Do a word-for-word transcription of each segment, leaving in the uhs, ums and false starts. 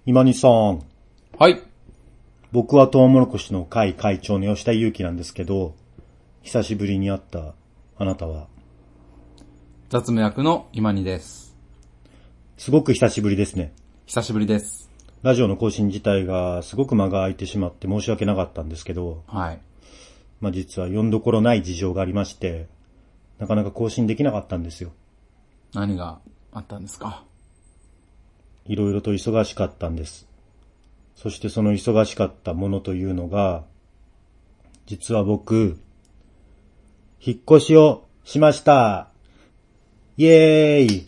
今西さん。 はい。 僕はトウモロコシの会会長の吉田祐樹なんですけど、久しぶりに会ったあなたは？ 雑務役の今にです。 すごく久しぶりですね。 久しぶりです。 ラジオの更新自体がすごく間が空いてしまって申し訳なかったんですけど、 はい。 まあ実は読んどころない事情がありまして、なかなか更新できなかったんですよ。 何があったんですか？ いろいろと忙しかったんです。そしてその忙しかったものというのが、実は僕、引っ越しをしました。イエーイ。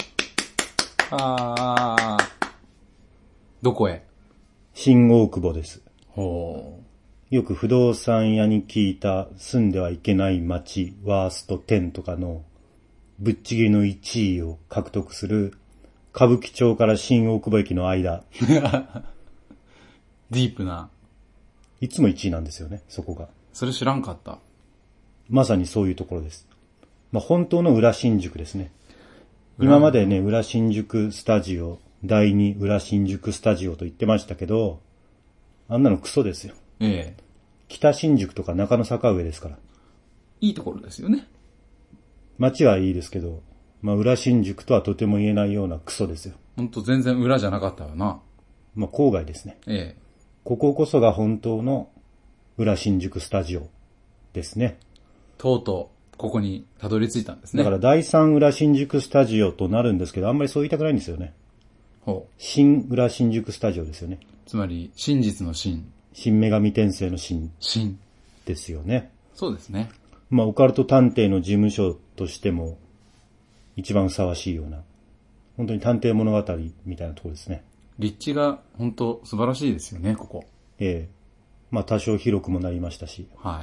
あー。どこへ？ 新大久保です。 ほう。よく不動産屋に聞いた住んではいけない街ワーストじゅうとかのぶっちぎりのいちいを獲得する歌舞伎町から新大久保駅の間。 ディープな。 いつもいちいなんですよね、そこが。 それ知らんかった。 まさにそういうところです。まあ、本当の裏新宿ですね。今までね、裏新宿スタジオ、第二裏新宿スタジオと言ってましたけど、あんなのクソですよ。 ええ。 北新宿とか中野坂上ですから。 いいところですよね。 街はいいですけど、まあ裏新宿とはとても言えないようなクソですよ。 ほんと全然裏じゃなかったよな。 まあ郊外ですね。 ええ。 こここそが本当の裏新宿スタジオですね。 とうとうここにたどり着いたんですね。 だから第三裏新宿スタジオとなるんですけど、あんまりそう言いたくないんですよね。 ほう。 新裏新宿スタジオですよね。 つまり真実の真。 新女神転生の新。 真。 ですよね。 そうですね。 まあオカルト探偵の事務所としても一番ふさわしいような、本当に探偵物語みたいなところですね。 立地が本当素晴らしいですよね、ここ。 ええ。まあ多少広くもなりましたし。 はい。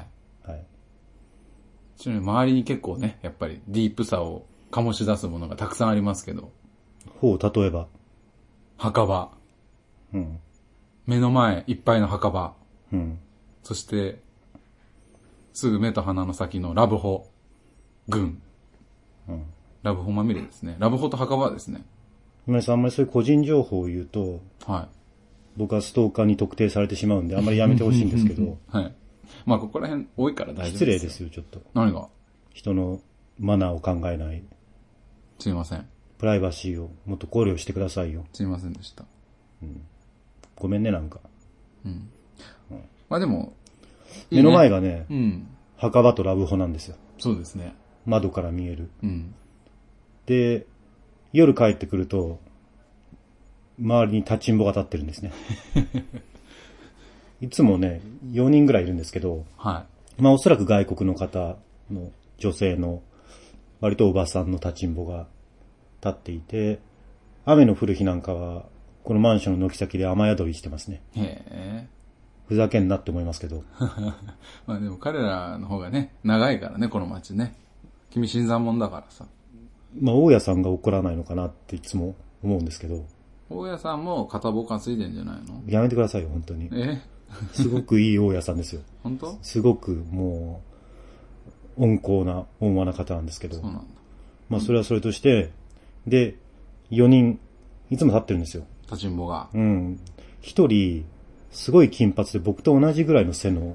はい。 ちなみに周りに結構ね、やっぱりディープさを醸し出すものがたくさんありますけど。 ほう、例えば。 墓場。 うん。 目の前いっぱいの墓場。 うん。 そして、すぐ目と鼻の先のラブホ。群。 うん。 ラブホまみれですね。ラブホと墓場ですね。 今井さん、あんまりそういう個人情報を言うと、 はい。 僕はストーカーに特定されてしまうんで、あんまりやめてほしいんですけど。 はい。まあ、ここら辺多いから大丈夫です。 失礼ですよ、ちょっと。 何が？ 人のマナーを考えない。 すいません。 プライバシーをもっと考慮してくださいよ。 すいませんでした。 うん。ごめんね、なんか。 うん。うん、まあでもいいね、目の前がね、 うん。 墓場とラブホなんですよ。 そうですね。 窓から見える。 うん。 で、夜帰ってくると、周りに立ちんぼが立ってるんですね。いつもね、よにんぐらいいるんですけど、 はい。 まあおそらく外国の方の女性の割とおばさんの立ちんぼが立っていて、雨の降る日なんかは、このマンションの軒先で雨宿りしてますね。 へえ。 ふざけんなって思いますけど。 まあでも彼らの方がね、長いからね、この街ね。君新参者だからさ。 まあ大家さんが怒らないのかなっていつも思うんですけど。 大家さんも片棒担いでんじゃないの？ やめてくださいよ、本当に。 えすごくいい大家さんですよ。 本当？ すごくもう、温厚な、温和な方なんですけど。 そうなんだ。 まあそれはそれとして、で、よにん、いつも立ってるんですよ。 立ちんぼが。 うん。一人、すごい金髪で僕と同じぐらいの背の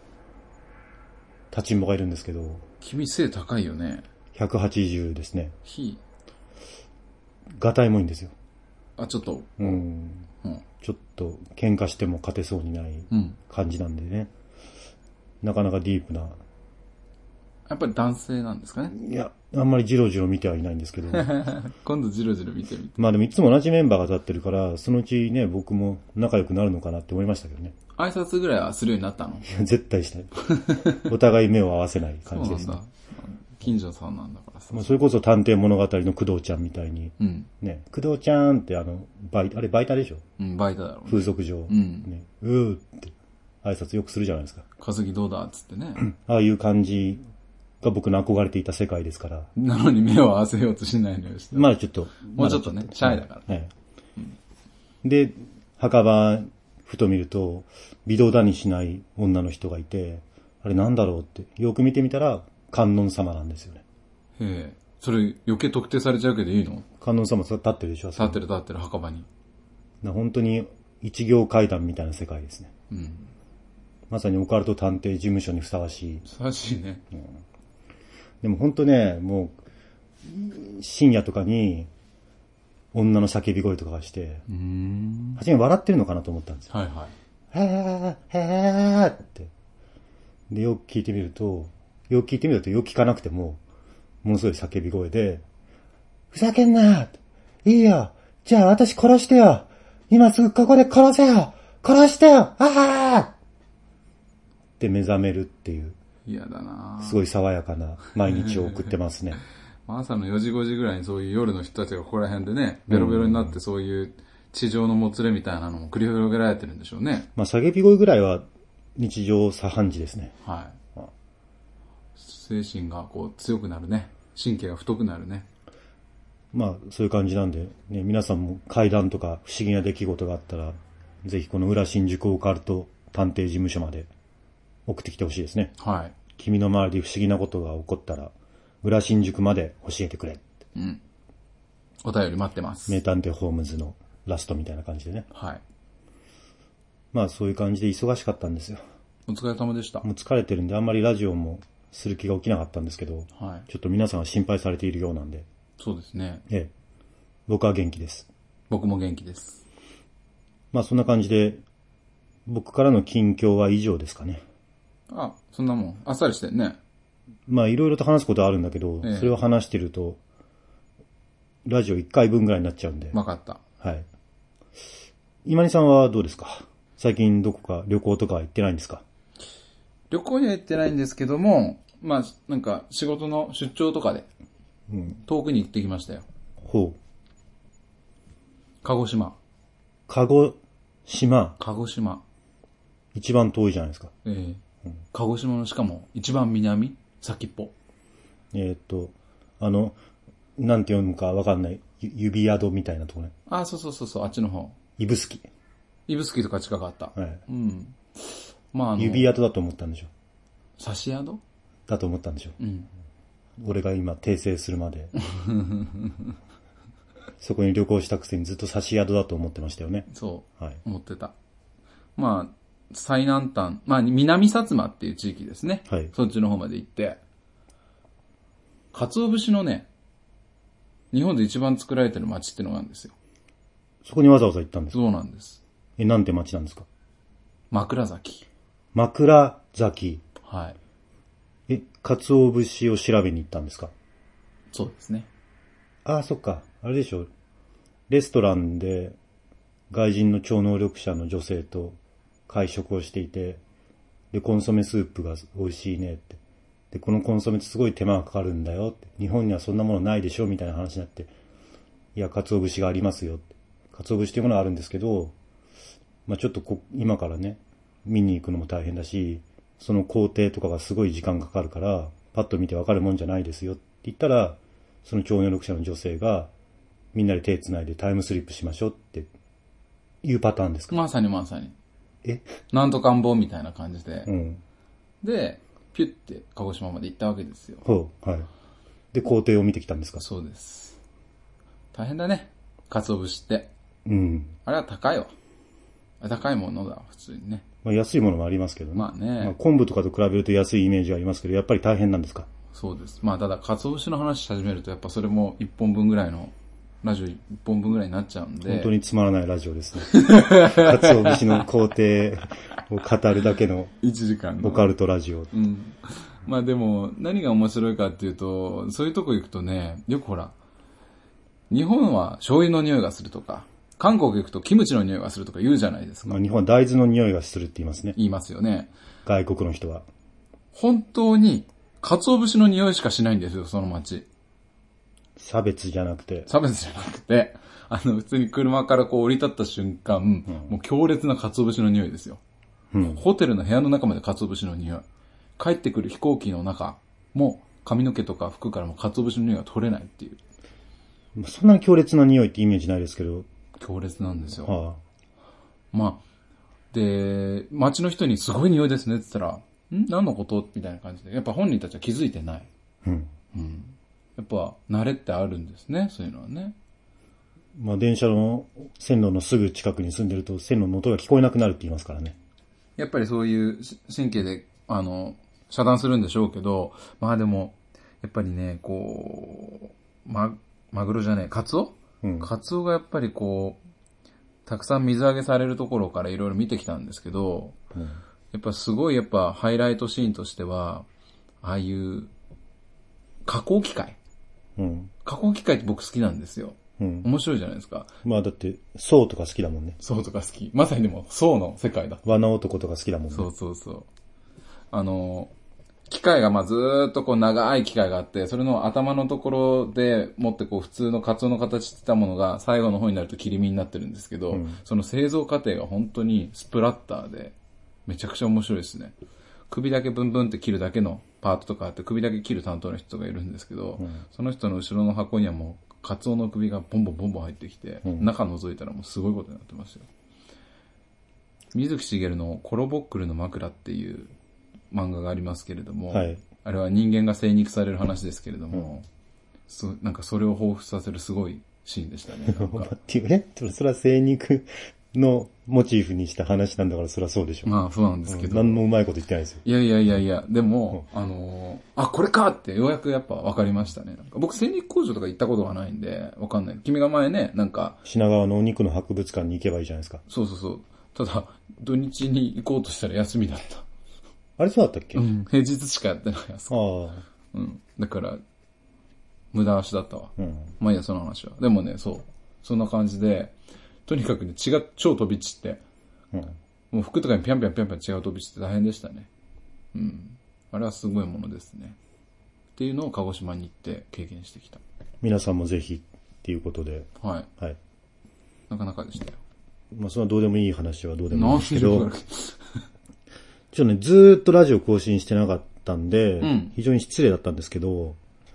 立ちんぼがいるんですけど。 君背高いよね。 ひゃくはちじゅうですね。 ひ。 ガタイもいいんですよ。 あ、ちょっと。 うん。うん、ちょっと喧嘩しても勝てそうにない感じなんでね。うん、なかなかディープな。 やっぱり男性なんですかね。 いや、あんまりジロジロ見てはいないんですけど。 今度ジロジロ見てみて。 まあでもいつも同じメンバーが立ってるから、そのうちね、僕も仲良くなるのかなって思いましたけどね。 挨拶ぐらいはするようになったの？ 絶対しない。お互い目を合わせない感じですね。 そうなんだ。近所さんなんだからさ。 まあ、それこそ探偵物語の工藤ちゃんみたいに。うん。ね、工藤ちゃんってあの、バイ、あれバイタでしょ？ うん、バイタだろう、ね。 風俗上。うん。ね、うーって挨拶よくするじゃないですか。 稼ぎどうだっつってね。 ああいう感じが僕の憧れていた世界ですから。 なのに目を合わせようとしないのよ。 まだちょっと。 もうちょっとね、シャイだから。 はい。うん、で、墓場、ふと見ると、微動だにしない女の人がいて、あれなんだろうって、よく見てみたら、観音様なんですよね。 へえ。それ余計特定されちゃうけどいいの？ 観音様立ってるでしょ？ 立ってる立ってる墓場に。 本当に一行階段みたいな世界ですね。 うん。 まさにオカルト探偵事務所にふさわしい。 ふさわしいね。 うん、でもほんとね、もう、深夜とかに、女の叫び声とかがして、 うーん。 初め笑ってるのかなと思ったんですよ。 はいはい。 へー、へーって。で、よく聞いてみると、よく聞いてみるとよく聞かなくても、ものすごい叫び声で、ふざけんなーいいよじゃあ私殺してよ今すぐここで殺せよ殺してよあーって目覚めるっていう。 嫌だなすごい爽やかな毎日を送ってますね。 朝のよじごじぐらいにそういう夜の人たちがここら辺でね、ベロベロになってそういう地上のもつれみたいなのも繰り広げられてるんでしょうね。 まあ叫び声ぐらいは日常茶飯事ですね。 はい。精神がこう強くなるね。神経が太くなるね。 まあそういう感じなんで、ね、皆さんも怪談とか不思議な出来事があったら、ぜひこの裏新宿オカルト探偵事務所まで送ってきてほしいですね。 はい。 君の周りで不思議なことが起こったら、裏新宿まで教えてくれ。 うん。お便り待ってます。 名探偵ホームズのラストみたいな感じでね。 はい。 まあそういう感じで忙しかったんですよ。 お疲れ様でした。 もう疲れてるんであんまりラジオもする気が起きなかったんですけど、 はい。 ちょっと皆さんが心配されているようなんで。 そうですね。 ええ。僕は元気です。 僕も元気です。 まあそんな感じで、僕からの近況は以上ですかね。 あ、そんなもん。あっさりしてんね。 まあいろいろと話すことはあるんだけど、 ええ、 それを話してると、ラジオいっかいぶんぐらいになっちゃうんで。 わかった。 はい。今にさんはどうですか？最近どこか旅行とか行ってないんですか？ 旅行には行ってないんですけども、まあ、なんか仕事の出張とかで、 うん、 遠くに行ってきましたよ。 ほう。 鹿児島。 鹿児島。 鹿児島。 一番遠いじゃないですか。 ええうん、鹿児島のしかも一番南先っぽ。 えー、っと、あの、なんて読むかわかんない、指宿みたいなとこね。 あ、そうそうそうそう、あっちの方。 指宿。 指宿とか近かった。 はい。 うん。まああの。 指宿だと思ったんでしょ。 差し宿だと思ったんでしょ。 うん。 俺が今訂正するまで。そこに旅行したくせにずっと差し宿だと思ってましたよね。 そう。 はい。 思ってた。まあ、最南端、まあ南薩摩っていう地域ですね。 はい。 そっちの方まで行って、鰹節のね、日本で一番作られてる町ってのがあるんですよ。 そこにわざわざ行ったんですか？ そうなんです。 え、なんて町なんですか？ 枕崎。 枕崎。 はい。 え、鰹節を調べに行ったんですか？ そうですね。 ああ、そっか。あれでしょ。レストランで外人の超能力者の女性と会食をしていて、で、コンソメスープが美味しいねって。で、このコンソメってすごい手間がかかるんだよって。日本にはそんなものないでしょみたいな話になって。いや、鰹節がありますよって。鰹節というものがあるんですけど、まあちょっとこ今からね、見に行くのも大変だし、その工程とかがすごい時間かかるから、パッと見てわかるもんじゃないですよって言ったら、その超能力者の女性が、みんなで手繋いでタイムスリップしましょうっていうパターンですか？ まさにまさに。 えなんとかんぼみたいな感じで。 うん。 で、ピュッて鹿児島まで行ったわけですよ。 ほう、はい。で、工程を見てきたんですか？ そうです。大変だね。鰹節って。 うん。 あれは高いわ。高いものだ、普通にね。 まあ安いものもありますけどね。 まあね。まあ、 昆布とかと比べると安いイメージはありますけど、やっぱり大変なんですか？ そうです。まあただ、鰹節の話し始めると、やっぱそれも一本分ぐらいの、ラジオ一本分ぐらいになっちゃうんで。 本当につまらないラジオですね。鰹節の工程を語るだけの。 いちじかんの。 オカルトラジオ。 うん。まあでも、何が面白いかっていうと、そういうとこ行くとね、よくほら、日本は醤油の匂いがするとか、韓国行くとキムチの匂いがするとか言うじゃないですか。 まあ日本は大豆の匂いがするって言いますね。 言いますよね。 外国の人は。 本当に、鰹節の匂いしかしないんですよ、その街。 差別じゃなくて。 差別じゃなくて、あの、普通に車からこう降り立った瞬間、うん、もう強烈な鰹節の匂いですよ。うん、ホテルの部屋の中まで鰹節の匂い。帰ってくる飛行機の中も髪の毛とか服からも鰹節の匂いが取れないっていう。 そんなに強烈な匂いってイメージないですけど。 強烈なんですよ。 はあ、 まあ、で、街の人にすごい匂いですねって言ったら、ん何のことみたいな感じで。やっぱ本人たちは気づいてない。 うん。 うん。やっぱ慣れってあるんですね、そういうのはね。 まあ電車の線路のすぐ近くに住んでると線路の音が聞こえなくなるって言いますからね。 やっぱりそういう神経で、あの、遮断するんでしょうけど、まあでも、やっぱりね、こう、ま、マグロじゃねえ、カツオ、うん、カツオがやっぱりこう、たくさん水揚げされるところからいろいろ見てきたんですけど、うん、やっぱすごいやっぱハイライトシーンとしては、ああいう加工機械、うん、加工機械って僕好きなんですよ。うん、面白いじゃないですか。 まあだって、宋とか好きだもんね。 宋とか好き。まさにでも、宋の世界だ。 罠男とか好きだもんね。 そうそうそう。あの、機械がまあずーっとこう長い機械があって、それの頭のところでもってこう普通のカツオの形してたものが最後の方になると切り身になってるんですけど、うん、その製造過程が本当にスプラッターで、めちゃくちゃ面白いですね。首だけブンブンって切るだけのパートとかあって、首だけ切る担当の人がいるんですけど、うん、その人の後ろの箱にはもう、カツオの首がボンボンボンボン入ってきて、うん、中覗いたらもうすごいことになってますよ。水木しげるのコロボックルの枕っていう漫画がありますけれども、はい、あれは人間が精肉される話ですけれども、うん、そなんかそれを彷彿させるすごいシーンでしたね。なんかっていうね、それは精肉のモチーフにした話なんだからそれはそうでしょう。 まあそうなんですけど。 うん、何もうまいこと言ってないですよ。 いやいやいやいや、でも、うん、あのー、あ、これかってようやくやっぱ分かりましたね。なんか僕精肉工場とか行ったことがないんで、分かんない。君が前ね、なんか。 品川のお肉の博物館に行けばいいじゃないですか。 そうそうそう。ただ、土日に行こうとしたら休みだった。 あれそうだったっけ？ うん。平日しかやってないやつ。ああ。うん。だから、無駄足だったわ。うん。まあいいや、その話は。でもね、そう。そんな感じで、とにかくね、血が超飛び散って、うん、もう服とかにぴゃんぴゃんぴゃんぴゃん血が飛び散って大変でしたね。うん。あれはすごいものですね。っていうのを鹿児島に行って経験してきた。 皆さんもぜひっていうことで。 はい。はい。なかなかでしたよ。 まあ、それはどうでもいい話はどうでもいいんですけど、ちょっとね、ずーっとラジオ更新してなかったんで、うん、非常に失礼だったんですけど、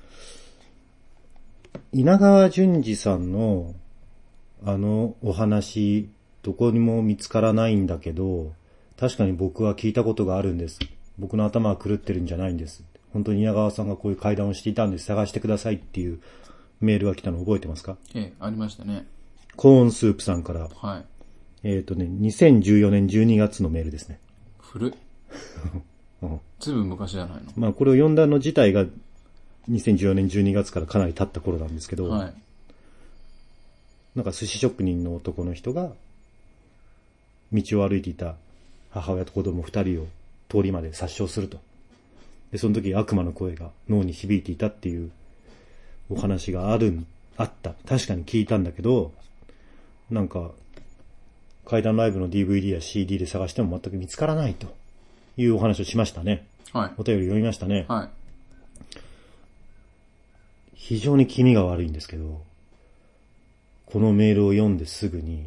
稲川淳二さんのあのお話、どこにも見つからないんだけど、確かに僕は聞いたことがあるんです。僕の頭は狂ってるんじゃないんです。本当に稲川さんがこういう会談をしていたんです。探してくださいっていうメールが来たの覚えてますか？ ええ、ありましたね。 コーンスープさんから。 はい。 えっとね、にせんじゅうよねんじゅうにがつのメールですね。 古い。うん。ずいぶん昔じゃないの？ まあこれを読んだの自体がにせんじゅうよねんじゅうにがつからかなり経った頃なんですけど、はい。なんか寿司職人の男の人が道を歩いていた母親と子供二人を通りまで殺傷すると。で、その時悪魔の声が脳に響いていたっていうお話がある、あった。確かに聞いたんだけど、なんか怪談ライブの ディーブイディー や シーディー で探しても全く見つからないというお話をしましたね。はい。お便り読みましたね。はい。非常に気味が悪いんですけど、このメールを読んですぐに、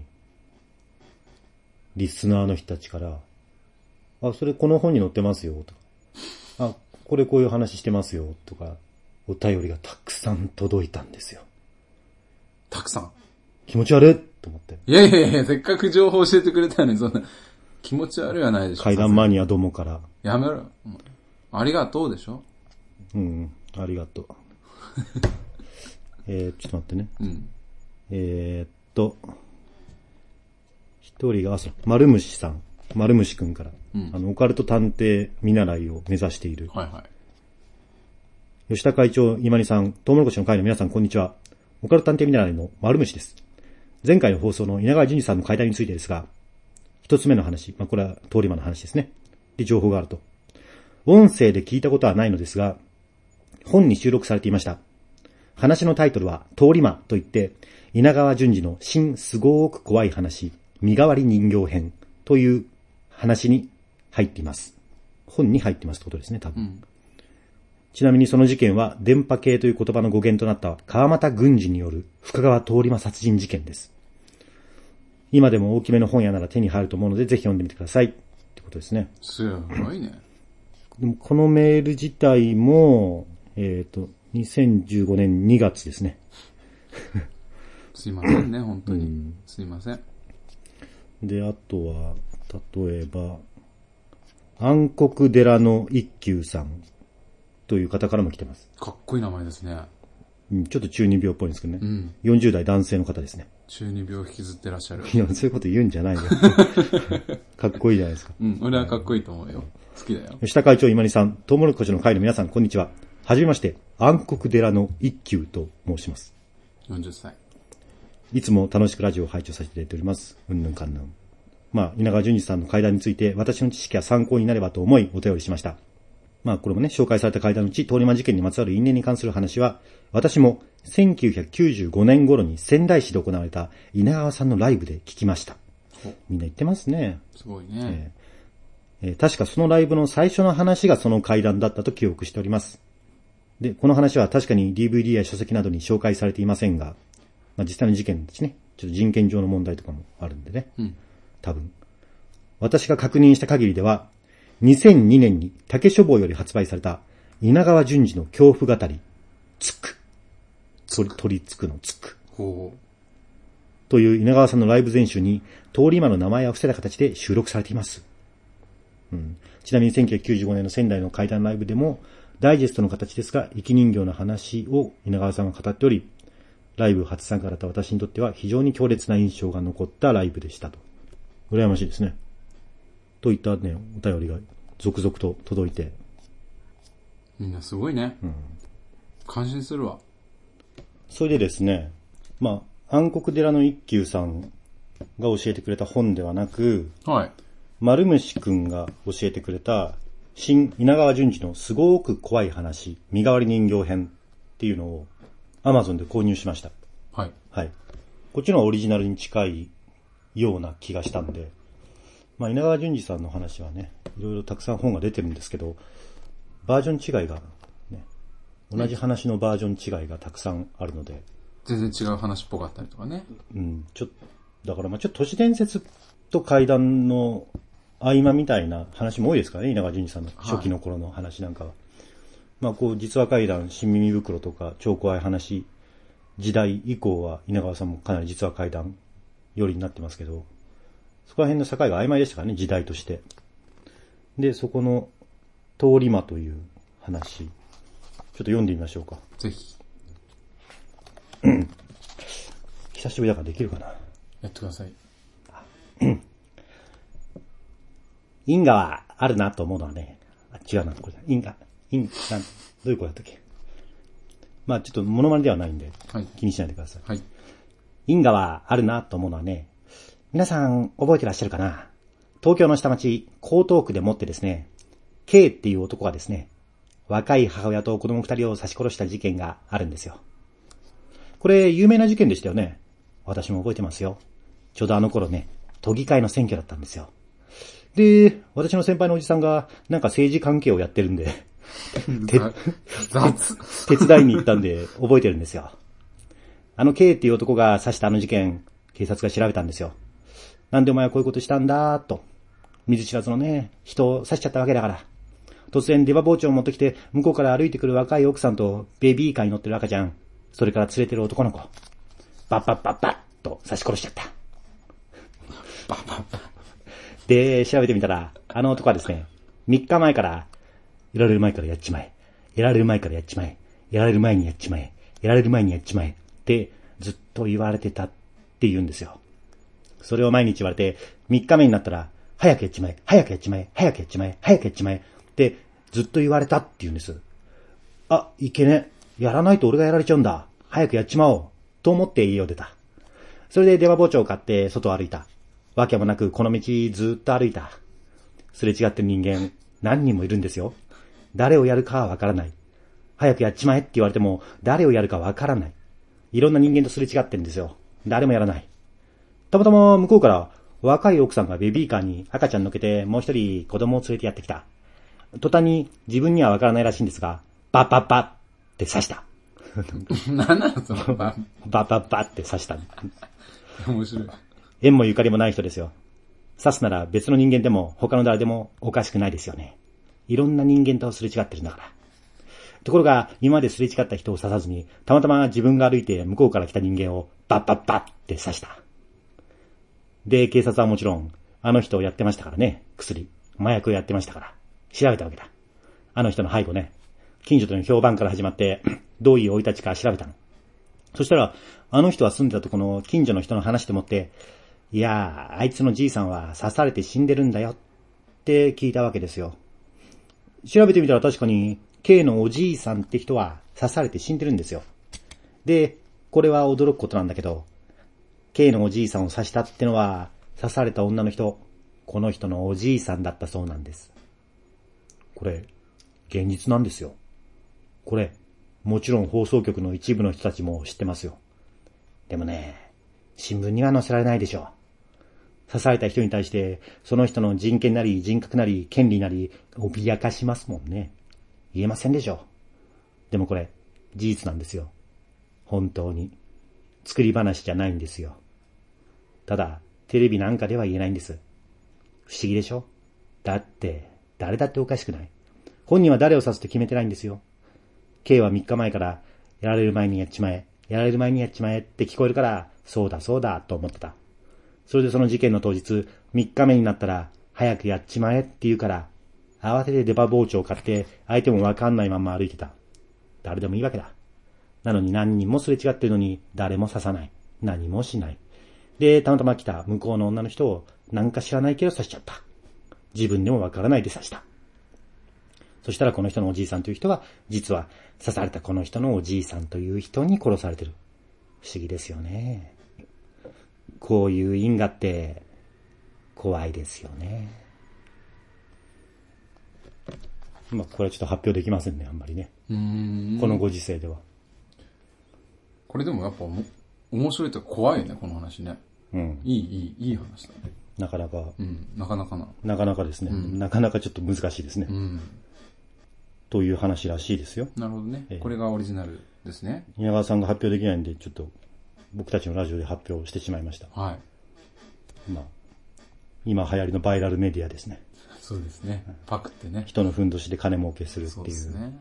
リスナーの人たちから、あ、それこの本に載ってますよ、とか、あ、これこういう話してますよ、とか、お便りがたくさん届いたんですよ。 たくさん？ 気持ち悪いと思って。 いやいやいや、せっかく情報教えてくれたのに、そんな、気持ち悪いはないでしょ。 怪談マニアどもから。 やめろ。ありがとうでしょ？ うん、ありがとう。えー、ちょっと待ってね。うん。えー、っと、一人が、あ、そう、丸虫さん。丸虫くんから。うん、あの、オカルト探偵見習いを目指している。はいはい。吉田会長、今里さん、トウモロコシの会の皆さん、こんにちは。オカルト探偵見習いの丸虫です。前回の放送の稲川淳二さんの会談についてですが、一つ目の話、まあ、これは通り魔の話ですね。で、情報があると。音声で聞いたことはないのですが、本に収録されていました。話のタイトルは、通り魔といって、稲川淳二の新すごーく怖い話、身代わり人形編という話に入っています。本に入っていますってことですね、多分。うん、ちなみにその事件は、電波系という言葉の語源となった川俣軍司による深川通り魔殺人事件です。今でも大きめの本屋なら手に入ると思うので、ぜひ読んでみてください。ってことですね。 すごいね。 でもこのメール自体も、えっと、にせんじゅうごねんにがつですね。 すいませんね、本当に。うん、すいません。 で、あとは、例えば、暗黒寺の一休さんという方からも来てます。 かっこいい名前ですね。 うん、ちょっと中二病っぽいんですけどね。うん、よんじゅう代男性の方ですね。 中二病引きずってらっしゃる。 いや、そういうこと言うんじゃないよ。かっこいいじゃないですか。 うん、俺はかっこいいと思うよ。好きだよ。 吉田会長今里さん、トウモロコシの会の皆さん、こんにちは。はじめまして、暗黒寺の一休と申します。 よんじゅっさい。 いつも楽しくラジオを拝聴させていただいております。うんぬんかんぬん。まあ、稲川淳二さんの会談について、私の知識が参考になればと思い、お便りしました。まあ、これもね、紹介された会談のうち、通り魔事件にまつわる因縁に関する話は、私もせんきゅうひゃくきゅうじゅうごねん頃に仙台市で行われた稲川さんのライブで聞きました。みんな言ってますね。 すごいね。 えーえー、確かそのライブの最初の話がその会談だったと記憶しております。で、この話は確かに ディーブイディー や書籍などに紹介されていませんが、まあ、実際の事件ですね。ちょっと人権上の問題とかもあるんでね。 うん。 多分。私が確認した限りでは、にせんにねんに竹書房より発売された稲川淳二の恐怖語り、つく。取り、取りつくのつく。 ほう。 という稲川さんのライブ全集に通り魔の名前を伏せた形で収録されています。うん、ちなみにせんきゅうひゃくきゅうじゅうごねんの仙台の怪談ライブでも、ダイジェストの形ですが、生き人形の話を稲川さんが語っており、ライブ初参加だった私にとっては非常に強烈な印象が残ったライブでしたと。羨ましいですね。といったね、お便りが続々と届いて。 みんなすごいね。 うん、 感心するわ。 それでですね、まあ、暗黒寺の一休さんが教えてくれた本ではなく、 はい。 丸虫くんが教えてくれた、新稲川淳二のすごく怖い話、身代わり人形編っていうのを Amazon で購入しました。 はい。 はい。こっちのオリジナルに近いような気がしたんで、まあ、稲川淳二さんの話はね、いろいろたくさん本が出てるんですけど、バージョン違いが、ね、同じ話のバージョン違いがたくさんあるので。 全然違う話っぽかったりとかね。 うん、ちょっと、だからまあちょっと都市伝説と怪談の合間みたいな話も多いですからね、稲川淳二さんの初期の頃の話なんかは。はい、まあこう、実話怪談、新耳袋とか超怖い話、時代以降は稲川さんもかなり実話怪談よりになってますけど、そこら辺の境が曖昧でしたからね、時代として。で、そこの通り魔という話、ちょっと読んでみましょうか。 ぜひ。 久しぶりだからできるかな。 やってください。 因果はあるなと思うのはね、あ違うな、これ。因果、因果、どういうことだったっけ。まあちょっとモノマネではないんで、はい、気にしないでください。 はい。 因果はあるなと思うのはね、皆さん覚えてらっしゃるかな。東京の下町、江東区でもってですね、K っていう男がですね、若い母親と子供二人を刺し殺した事件があるんですよ。これ有名な事件でしたよね。私も覚えてますよ。ちょうどあの頃ね、都議会の選挙だったんですよ。で、私の先輩のおじさんがなんか政治関係をやってるんで手伝いに行ったんで覚えてるんですよ。あの K っていう男が刺したあの事件、警察が調べたんですよ。なんでお前はこういうことしたんだと。見ず知らずのね、人を刺しちゃったわけだから。突然出刃包丁を持ってきて、向こうから歩いてくる若い奥さんとベビーカーに乗ってる赤ちゃん、それから連れてる男の子、バッバッバッバッと刺し殺しちゃった。 バッバッバッ。 で、調べてみたら、あの男はですね、みっかまえから、やられる前からやっちまえ。やられる前からやっちまえ。やられる前にやっちまえ。やられる前にやっちまえ。ってずっと言われてたって言うんですよ。それを毎日言われて、みっかめになったら、早くやっちまえ。早くやっちまえ。早くやっちまえ。早くやっちまえ。ってずっと言われたって言うんです。あ、いけね。やらないと俺がやられちゃうんだ。早くやっちまおう。と思って家を出た。それで出刃包丁を買って外を歩いた。わけもなくこの道ずっと歩いた。すれ違ってる人間何人もいるんですよ。誰をやるかはわからない。早くやっちまえって言われても誰をやるかわからない。いろんな人間とすれ違ってるんですよ。誰もやらない。たまたま向こうから若い奥さんがベビーカーに赤ちゃん乗っけてもう一人子供を連れてやってきた。途端に自分にはわからないらしいんですが、バッバッバッって刺した。 何なのそのバッバッバッバッって刺した。 面白い。 縁もゆかりもない人ですよ。刺すなら別の人間でも他の誰でもおかしくないですよね。いろんな人間とすれ違ってるんだから。ところが今まですれ違った人を刺さずに、たまたま自分が歩いて向こうから来た人間をバッバッバッって刺した。で、警察はもちろんあの人をやってましたからね。薬、麻薬をやってましたから。調べたわけだ。あの人の背後ね。近所との評判から始まって、どういう生い立ちか調べたの。 そしたら、あの人は住んでたとこの近所の人の話でもって、いやー、あいつのじいさんは刺されて死んでるんだよって聞いたわけですよ。調べてみたら確かに、K のおじいさんって人は刺されて死んでるんですよ。で、これは驚くことなんだけど、K のおじいさんを刺したってのは、刺された女の人、この人のおじいさんだったそうなんです。これ、現実なんですよ。これ、もちろん放送局の一部の人たちも知ってますよ。でもね、新聞には載せられないでしょう。刺された人に対して、その人の人権なり人格なり権利なり、脅かしますもんね。言えませんでしょう。でもこれ、事実なんですよ。本当に。作り話じゃないんですよ。ただ、テレビなんかでは言えないんです。不思議でしょ？だって、誰だっておかしくない。本人は誰を刺すと決めてないんですよ。K はみっかまえから、やられる前にやっちまえ、やられる前にやっちまえって聞こえるから、そうだそうだと思ってた。それでその事件の当日、みっかめになったら、早くやっちまえって言うから、慌てて出刃包丁を買って、相手もわかんないまま歩いてた。誰でもいいわけだ。なのに何人もすれ違ってるのに、誰も刺さない。何もしない。で、たまたま来た向こうの女の人を、なんか知らないけど刺しちゃった。自分でもわからないで刺した。そしたらこの人のおじいさんという人は、実は刺されたこの人のおじいさんという人に殺されてる。不思議ですよね。こういう因果って、怖いですよね。まあ、これはちょっと発表できませんね、あんまりね。 うーんこのご時世では。 これでもやっぱも面白いと怖いね、この話ね。 うん。 いい、いい、いい話だね。 なかなか。 うん、なかなかな。 なかなかですね。うん、なかなかちょっと難しいですね。 うん。 という話らしいですよ。 なるほどね。ええ、これがオリジナルですね。 稲川さんが発表できないんで、ちょっと僕たちのラジオで発表してしまいました。 はい。 まあ、今流行りのバイラルメディアですね。 そうですね。パクってね。 人のふんどしで金儲けするっていう。そうですね。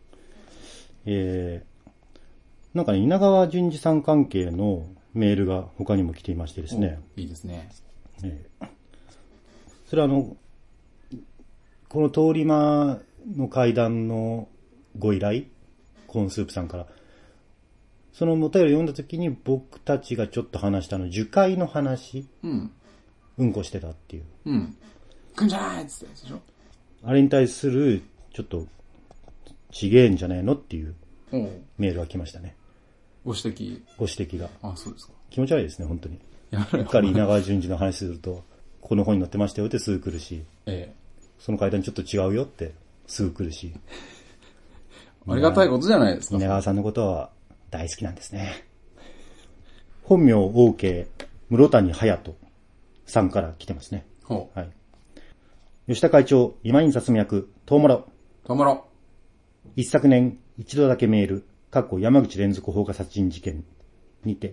えー、なんかね、稲川淳二さん関係のメールが他にも来ていましてですね。 いいですね。 えー、それはあの、この通り魔の階段のご依頼、コーンスープさんから。そのお便りを読んだ時に僕たちがちょっと話したの、樹海の話。うん。うんこしてたっていう。 うん。来んじゃないっつってやつでしょ。 あれに対する、ちょっと、ちげえんじゃねえのっていうメールが来ましたね。 ご指摘。 ご指摘が。 あ、そうですか。 気持ち悪いですね、本当に。やっぱり稲川淳二の話すると、この本に載ってましたよってすぐ来るし、ええ、その階段ちょっと違うよってすぐ来るし。 ありがたいことじゃないですか。 稲川さんのことは大好きなんですね。本名 OK、室谷隼人さんから来てますね。ほう。はい。吉田会長、今印刷役、トウモロ。 トウモロ。 一昨年、一度だけメール、かっこ山口連続放火殺人事件にて、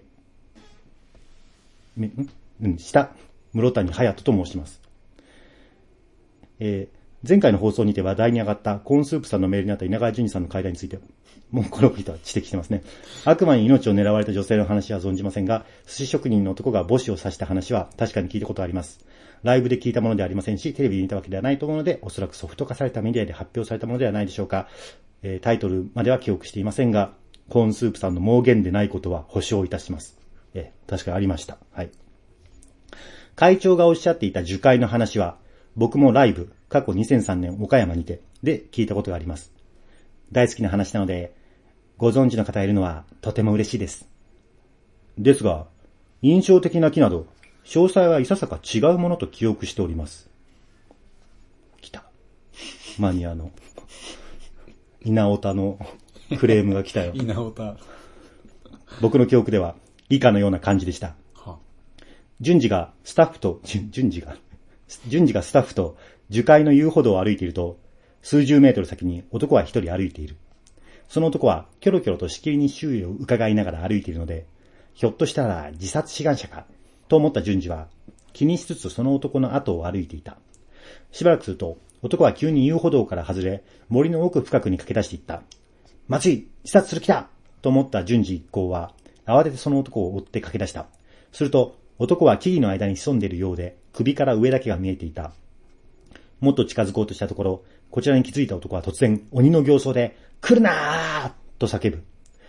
んうん、下、室谷隼人と申します。えー、前回の放送にて話題に上がったコーンスープさんのメールにあった稲川淳二さんの会談について、もうこの人は指摘してますね。悪魔に命を狙われた女性の話は存じませんが、寿司職人の男が母子を刺した話は確かに聞いたことあります。ライブで聞いたものではありませんし、テレビで見たわけではないと思うので、おそらくソフト化されたメディアで発表されたものではないでしょうか。えー、タイトルまでは記憶していませんが、コーンスープさんの妄言でないことは保証いたします。えー、確かにありました。はい。会長がおっしゃっていた樹海の話は、僕もライブ、過去にせんさんねん岡山にて、で聞いたことがあります。大好きな話なので、ご存知の方がいるのはとても嬉しいです。ですが、印象的な木など、詳細はいささか違うものと記憶しております。来た。マニアの、稲尾田のクレームが来たよ。 稲尾田。 僕の記憶では以下のような感じでした。は順次がスタッフと、順次が、順次がスタッフと樹海の遊歩道を歩いていると、数十メートル先に男は一人歩いている。その男はキョロキョロとしきりに周囲を伺いながら歩いているので、ひょっとしたら自殺志願者か、と思った順次は気にしつつその男の後を歩いていた。しばらくすると、男は急に遊歩道から外れ、森の奥深くに駆け出していった。まずい、自殺する気だと思った順次一行は、慌ててその男を追って駆け出した。すると、男は木々の間に潜んでいるようで、首から上だけが見えていた。もっと近づこうとしたところ、こちらに気づいた男は突然、鬼の形相で、来るなーと叫ぶ。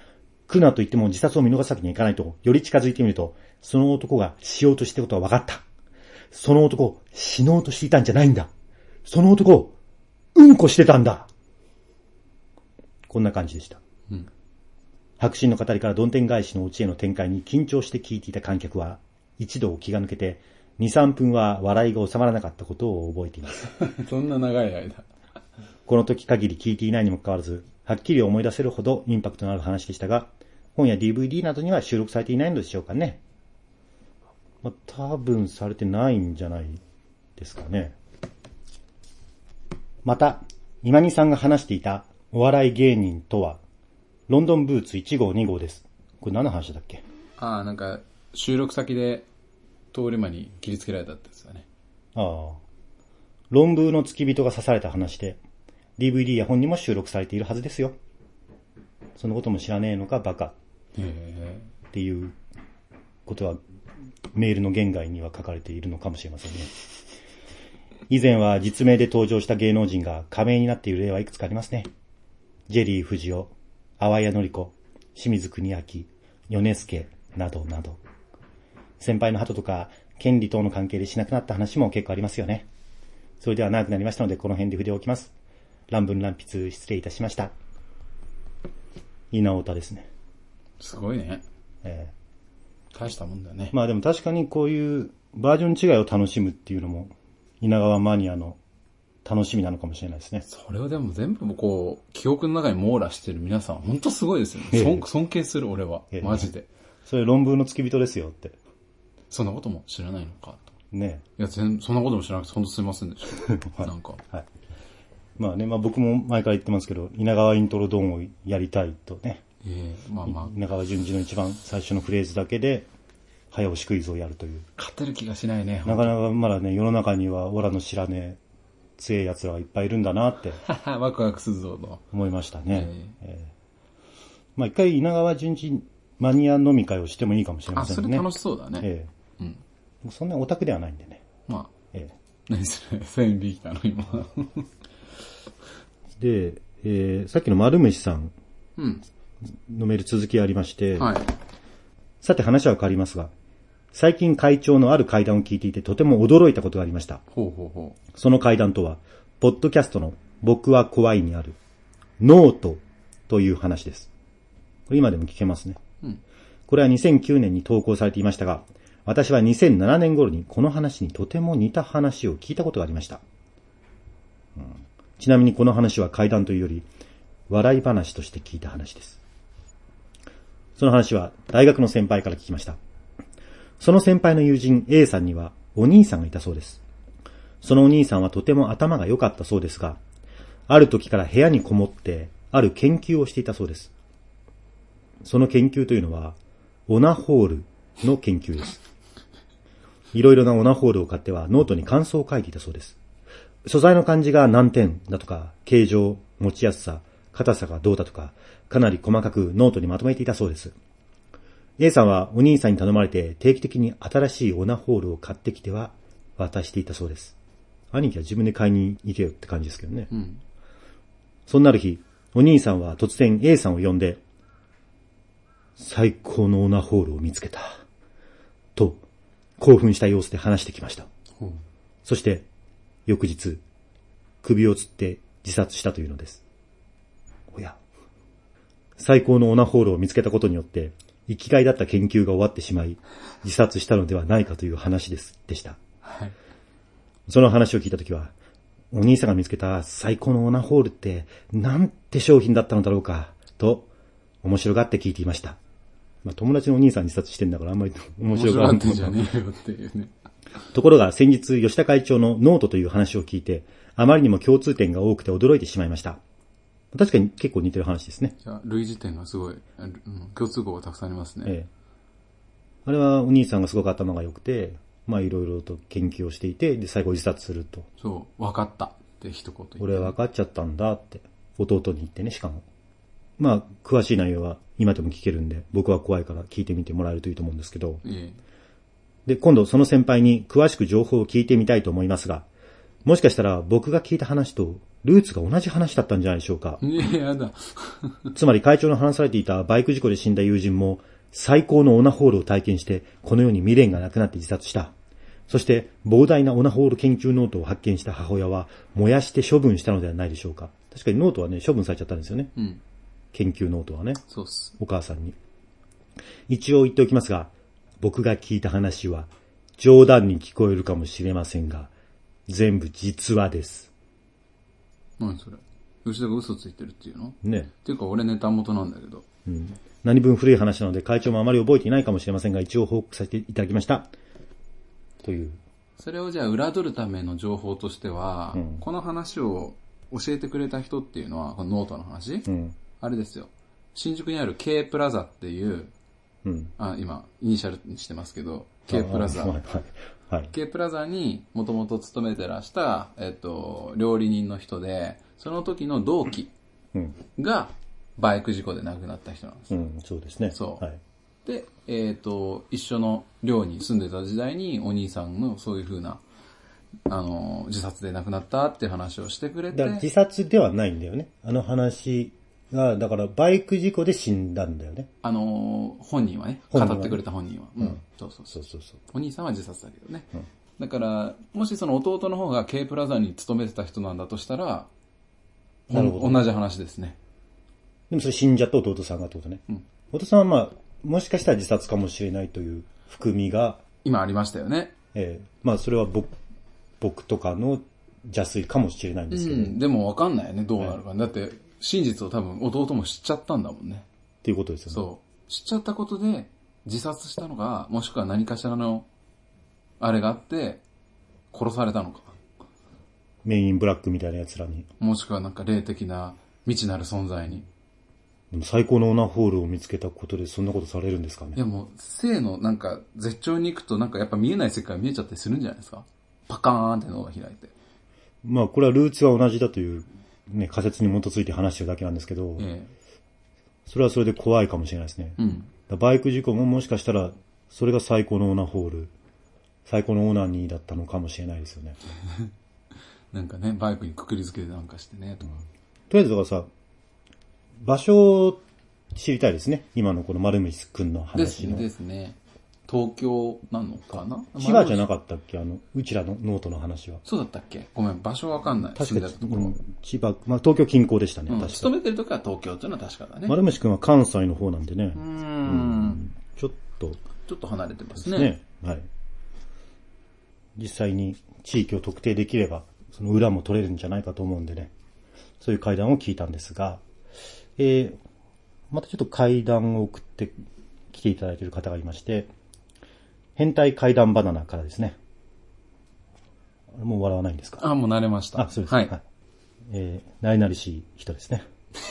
クナと言っても自殺を見逃すわけにはいかないと、より近づいてみると、その男がしようとしていたことは分かった。その男、死のうとしていたんじゃないんだ。その男、うんこしてたんだ。こんな感じでした。うん、迫真の語りからどんでん返しのオチへの展開に緊張して聞いていた観客は、一度気が抜けて、に、さんぷんは笑いが収まらなかったことを覚えています。 そんな長い間。 この時限り聞いていないにもかかわらず、はっきり思い出せるほどインパクトのある話でしたが、本や ディーブイディー などには収録されていないのでしょうかね。まあ、多分されてないんじゃないですかね。また、今にさんが話していたお笑い芸人とは、ロンドンブーツいち号に号です。これ何の話だっけ？ ああ、なんか、収録先で通り魔に切りつけられたってやつだね。 ああ。論文の付き人が刺された話で、ディーブイディー や本にも収録されているはずですよ。そのことも知らねえのかバカ。っていうことはメールの言外には書かれているのかもしれませんね。以前は実名で登場した芸能人が仮名になっている例はいくつかありますね。ジェリー藤尾、淡谷のり子、清水国明、米助などなど。先輩の鳩とか権利等の関係でしなくなった話も結構ありますよね。それでは長くなりましたのでこの辺で筆を置きます。乱文乱筆失礼いたしました。稲尾田ですね。 すごいね。 えー、大したもんだね。 まあでも確かにこういうバージョン違いを楽しむっていうのも稲川マニアの楽しみなのかもしれないですね。 それをでも全部こう記憶の中に網羅してる皆さん本当すごいですよね。えー、尊敬する俺は、えー、マジで。 それ論文の付き人ですよって。 そんなことも知らないのかと。 ねえ。いや全そんなことも知らなくて本当すいませんでした。はい、なんか。 はい。まあね、まあ僕も前から言ってますけど、稲川イントロドーンをやりたいとね。 ええー、まあまあ。 稲川淳二の一番最初のフレーズだけで、早押しクイズをやるという。 勝てる気がしないね。 なかなかまだね、世の中にはオラの知らねえ、強い奴らがいっぱいいるんだなって。 ワクワクするぞと。 思いましたね。えーえー、まあ一回稲川淳二マニア飲み会をしてもいいかもしれませんね。 あ、それ楽しそうだね。ええー、うん。そんなオタクではないんでね。 まあ。ええー。何それせんえん引きたの今。 で、えー、さっきの丸飯さんのメール続きありまして、うん、はい、さて話は変わりますが、最近会長のある会談を聞いていてとても驚いたことがありました。 ほうほうほう。 その会談とは、ポッドキャストの僕は怖いにあるノートという話です。これ今でも聞けますね。うん、これはにせんきゅうねんに投稿されていましたが、私はにせんななねん頃にこの話にとても似た話を聞いたことがありました。うん、ちなみにこの話は怪談というより、笑い話として聞いた話です。その話は大学の先輩から聞きました。その先輩の友人 A さんにはお兄さんがいたそうです。そのお兄さんはとても頭が良かったそうですが、ある時から部屋にこもってある研究をしていたそうです。その研究というのはオナホールの研究です。いろいろなオナホールを買ってはノートに感想を書いていたそうです。素材の感じが何点だとか、形状、持ちやすさ、硬さがどうだとか、かなり細かくノートにまとめていたそうです。A さんはお兄さんに頼まれて定期的に新しいオナホールを買ってきては渡していたそうです。兄貴は自分で買いに行けよって感じですけどね。うん、そんなある日、お兄さんは突然 A さんを呼んで、最高のオナホールを見つけた。と、興奮した様子で話してきました。うん、そして、翌日、首を吊って自殺したというのです。おや。最高のオナホールを見つけたことによって、生きがいだった研究が終わってしまい、自殺したのではないかという話です、でした。はい、その話を聞いたときは、お兄さんが見つけた最高のオナホールって、なんて商品だったのだろうか、と、面白がって聞いていました。まあ、友達のお兄さん自殺してんだからあんまり面白がってんじゃねえよっていうね。ところが先日吉田会長のノートという話を聞いて、あまりにも共通点が多くて驚いてしまいました。確かに結構似てる話ですね。 じゃあ類似点がすごい、うん、共通項がたくさんありますね。ええ、 あれはお兄さんがすごく頭が良くて、まあいろいろと研究をしていて、で最後自殺すると。 そう、分かったって一言言って。 俺は分かっちゃったんだって弟に言ってね、しかも。まあ詳しい内容は今でも聞けるんで、僕は怖いから聞いてみてもらえるといいと思うんですけど。ええ、で、今度その先輩に詳しく情報を聞いてみたいと思いますが、もしかしたら僕が聞いた話とルーツが同じ話だったんじゃないでしょうか。 いや、やだ。 つまり会長の話されていたバイク事故で死んだ友人も最高のオナホールを体験してこの世に未練がなくなって自殺した。そして膨大なオナホール研究ノートを発見した母親は燃やして処分したのではないでしょうか。確かにノートはね、処分されちゃったんですよね。 うん。 研究ノートはね。 そうっす。 お母さんに。一応言っておきますが、僕が聞いた話は冗談に聞こえるかもしれませんが、全部実話です。 何それ？吉田が嘘ついてるっていうの？ ね。 っていうか俺ネタ元なんだけど。 うん。何分古い話なので会長もあまり覚えていないかもしれませんが、一応報告させていただきました。という。 それをじゃあ裏取るための情報としては、うん、この話を教えてくれた人っていうのは、このノートの話、うん、あれですよ。新宿にある K プラザっていう、うん、あ今、イニシャルにしてますけど、K プラザ。はいはい、K プラザにもともと勤めてらした、えっと、料理人の人で、その時の同期がバイク事故で亡くなった人なんですよ。 うん、そうですね。 そう。はい、で、えっと、一緒の寮に住んでた時代にお兄さんのそういう風な、あの、自殺で亡くなったっていう話をしてくれて。 だから自殺ではないんだよね。あの話が、だからバイク事故で死んだんだよね。 あの、本人はね、語ってくれた本人は。 うん。そうそうそうそう。 お兄さんは自殺だけどね。うん、だから、もしその弟の方が K プラザに勤めてた人なんだとしたら、なるほど。同じ話ですね。 でもそれ死んじゃった弟さんがってことね。うん。弟さんはまあ、もしかしたら自殺かもしれないという含みが。 今ありましたよね。 ええー。まあそれは僕、僕とかの邪推かもしれないんですけど。うん、 でもわかんないよね、どうなるか。はい、だって、真実を多分弟も知っちゃったんだもんね。 っていうことですよね。 そう。知っちゃったことで自殺したのか、もしくは何かしらの、あれがあって、殺されたのか。 メインブラックみたいな奴らに。 もしくはなんか霊的な未知なる存在に。 でも最高のオナホールを見つけたことでそんなことされるんですかね。 いやもう、生のなんか絶頂に行くとなんかやっぱ見えない世界見えちゃったりするんじゃないですか。パカーンって脳が開いて。 まあこれはルーツは同じだというね、仮説に基づいて話してるだけなんですけど、ええ、それはそれで怖いかもしれないですね。うん、バイク事故ももしかしたらそれが最高のオナホール、最高のオーナーにだったのかもしれないですよね。 なんかね、バイクにくくりつけてなんかしてね、とか。 とりあえずだからさ、場所を知りたいですね。今のこの丸虫くんの話の。 ですね。ですね。東京なのかな？ 千葉じゃなかったっけあの、うちらのノートの話は。 そうだったっけ？ごめん、場所わかんない。 確かに、うん、千葉、まあ東京近郊でしたね。うん、確か勤めてるときは東京っていうのは確かだね。 丸虫くんは関西の方なんでね。うーん。うん、ちょっと。 ちょっと離れてますね。 ね。はい。実際に地域を特定できれば、その裏も取れるんじゃないかと思うんでね。そういう会談を聞いたんですが、えー、またちょっと会談を送ってきていただいている方がいまして、変態怪談バナナからですね。もう笑わないんですか？ あ、もう慣れました。 あ、そうです。はい。はい、えー、なりなりしい人ですね。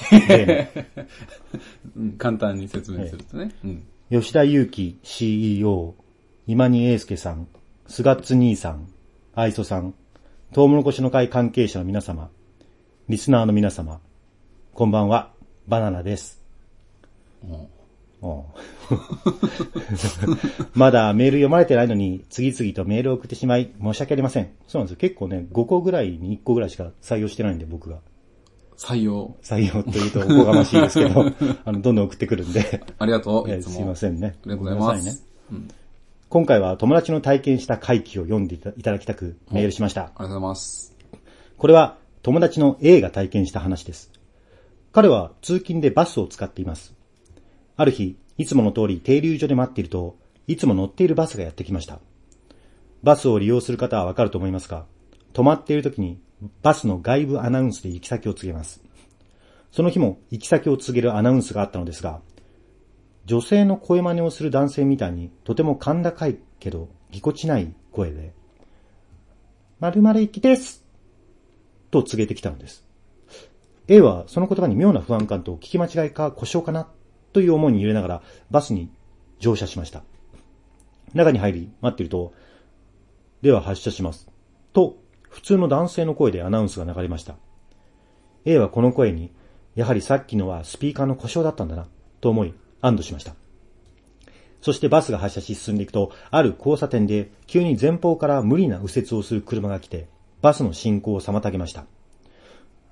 うん、簡単に説明するとね。 えーうん、吉田祐樹 シーイーオー、今に英介さん、菅ッツ兄さん、愛想さん、トウモロコシの会関係者の皆様、リスナーの皆様、こんばんは、バナナです。おおまだメール読まれてないのに次々とメールを送ってしまい申し訳ありません。そうなんですよ。結構ね、ごこぐらいにいっこぐらいしか採用してないんで僕が。 採用採用というとおこがましいですけど、あの、どんどん送ってくるんで。 ありがとう。いつもすいませんね。 ありがとうございます。ねうん、今回は友達の体験した回帰を読んでいただきたくメールしました。ありがとうございます。 これは友達の A が体験した話です。彼は通勤でバスを使っています。ある日、いつもの通り停留所で待っていると、いつも乗っているバスがやってきました。バスを利用する方はわかると思いますが、止まっている時にバスの外部アナウンスで行き先を告げます。その日も行き先を告げるアナウンスがあったのですが、女性の声真似をする男性みたいにとても甲高いけどぎこちない声で、〇〇行きですと告げてきたのです。A はその言葉に妙な不安感と聞き間違いか故障かなという思いに揺れながらバスに乗車しました。中に入り待っていると、では発車しますと普通の男性の声でアナウンスが流れました。A はこの声に、やはりさっきのはスピーカーの故障だったんだなと思い安堵しました。そしてバスが発車し進んでいくと、ある交差点で急に前方から無理な右折をする車が来てバスの進行を妨げました。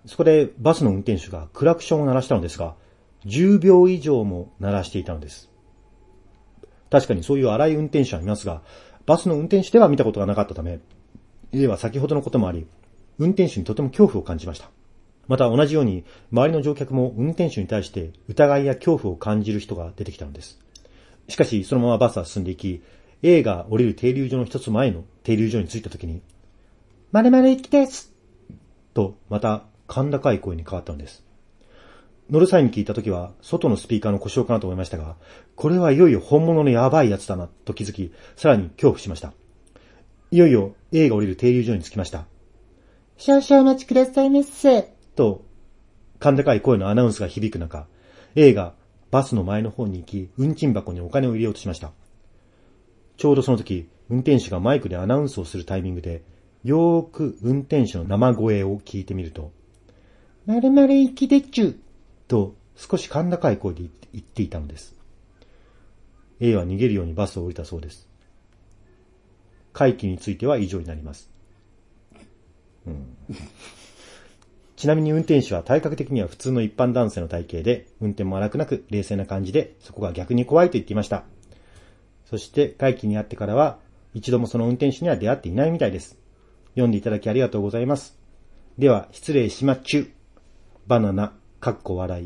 そこでバスの運転手がクラクションを鳴らしたのですが、じゅうびょう以上も鳴らしていたのです。確かにそういう荒い運転手はいますが、バスの運転手では見たことがなかったため、A は先ほどのこともあり、運転手にとても恐怖を感じました。また同じように、周りの乗客も運転手に対して疑いや恐怖を感じる人が出てきたのです。しかし、そのままバスは進んでいき、A が降りる停留所の一つ前の停留所に着いたときに、〇〇行きですと、また、甲高い声に変わったのです。乗る際に聞いたときは、外のスピーカーの故障かなと思いましたが、これはいよいよ本物のやばいやつだな、と気づき、さらに恐怖しました。いよいよ A が降りる停留所に着きました。少々お待ちくださいませ。と、甲高い声のアナウンスが響く中、A がバスの前の方に行き、運賃箱にお金を入れようとしました。ちょうどその時、運転手がマイクでアナウンスをするタイミングで、よーく運転手の生声を聞いてみると、〇〇行きでちゅ、と少し甲高い声で言っていたのです。A は逃げるようにバスを降りたそうです。会期については以上になります。うん、ちなみに運転手は体格的には普通の一般男性の体型で、運転も荒くなく冷静な感じで、そこが逆に怖いと言っていました。そして会期に会ってからは、一度もその運転手には出会っていないみたいです。読んでいただきありがとうございます。では、失礼しまっちゅ。バナナ、かっこ笑い。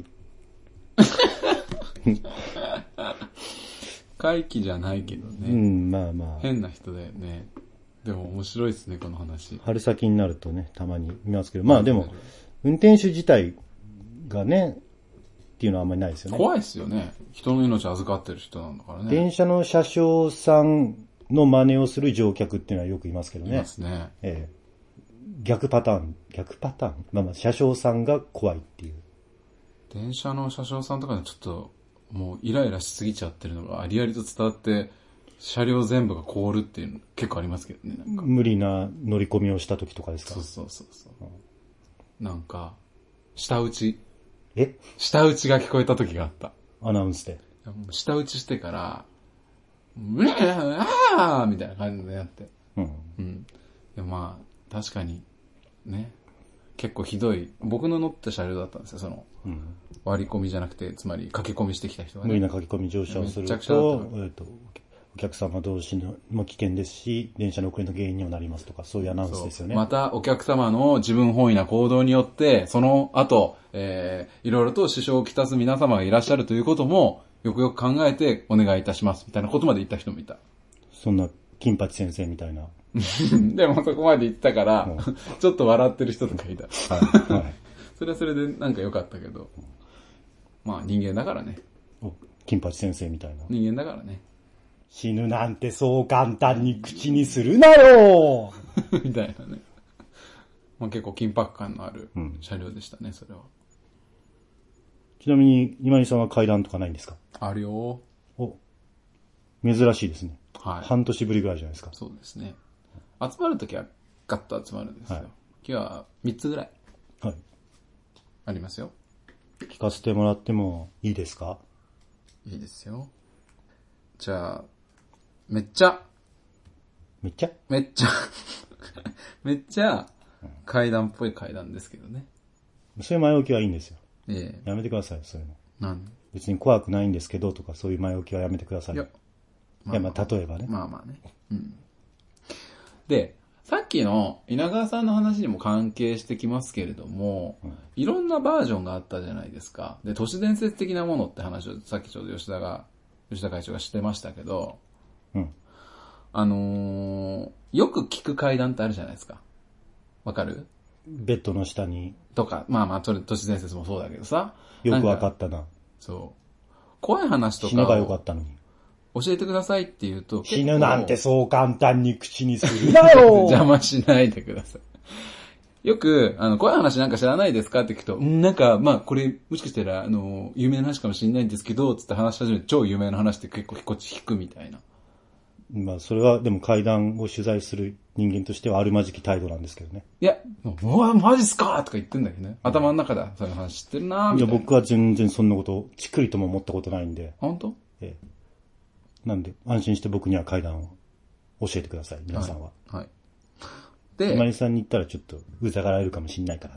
怪奇じゃないけどね。 うん、まあまあ。 変な人だよね。でも面白いですね、この話。 春先になるとね、たまに見ますけど、まあでも、運転手自体がね、っていうのはあんまりないですよね。 怖いですよね。人の命預かってる人なんだからね。 電車の車掌さんの真似をする乗客っていうのはよくいますけどね。 いますね。 ええ。逆パターン、逆パターンまあまあ、車掌さんが怖いっていう。 電車の車掌さんとかでちょっと、もうイライラしすぎちゃってるのがありありと伝わって、車両全部が凍るっていうの結構ありますけどね。なんか無理な乗り込みをした時とかですか？ そうそうそうそう、うん、なんか、舌打ち。 え舌打ちが聞こえた時があった。 アナウンスで。 舌打ちしてから、うわあみたいな感じでやって。うん。うん。でもまあ、確かに、ね。結構ひどい。僕の乗った車両だったんですよ、その。うん、割り込みじゃなくて、つまり駆け込みしてきた人がね。 無理な駆け込み乗車をすると、えーと、お客様同士のも危険ですし、電車の遅れの原因にもなりますとか、そういうアナウンスですよね。 また、お客様の自分本位な行動によって、その後、えー、いろいろと支障をきたす皆様がいらっしゃるということも、よくよく考えてお願いいたします、みたいなことまで言った人もいた。 そんな、金八先生みたいな。 でもそこまで言ったから、ちょっと笑ってる人とかいた。はいはい、それはそれでなんか良かったけど。まあ人間だからね。 お、金八先生みたいな。 人間だからね。 死ぬなんてそう簡単に口にするなよみたいなね。まあ結構緊迫感のある車両でしたね、それは。 ちなみに、今井さんは階段とかないんですか？ あるよ。 お、珍しいですね。 はい。 半年ぶりぐらいじゃないですか。 そうですね。集まるときはガッと集まるんですよ。はい、今日はみっつぐらい。はい。ありますよ。 聞かせてもらってもいいですか？ いいですよ。じゃあ、めっちゃ。 めっちゃめっちゃ。めっちゃ階段っぽい階段ですけどね。 そういう前置きはいいんですよ。 ええ。 やめてください、そういうの。 なんで？ 別に怖くないんですけどとかそういう前置きはやめてください。いや、まあ、いやまあ例えばね。 まあまあね。うん。で、さっきの稲川さんの話にも関係してきますけれども、うん、いろんなバージョンがあったじゃないですか。で、都市伝説的なものって話をさっきちょうど吉田が、吉田会長がしてましたけど、うん。あのー、よく聞く階段ってあるじゃないですか。わかる？ ベッドの下に。 とか、まあまあ、都市伝説もそうだけどさ。 よくわかったな。 そう。怖い話とか。 死ねばよかったのに。 教えてくださいって言うと。 死ぬなんてそう簡単に口にするなよ邪魔しないでください。よく、あの、怖い話なんか知らないですかって聞くと、んなんか、まあ、これ、もしかしたら、あの、有名な話かもしれないんですけど、つって話し始めて、超有名な話って結構こっち引くみたいな。 まあ、それはでも階段を取材する人間としてはあるまじき態度なんですけどね。 いや、うわ、マジっすかとか言ってんだけどね。頭の中で、そういう話知ってるなみたいな。 いや、僕は全然そんなこと、ちくりとも思ったことないんで。 本当？ええ。 なんで、安心して僕には階段を教えてください、皆さんは。はい。はい、 で、 今井さんに言ったらちょっと疑われるかもしれないからね。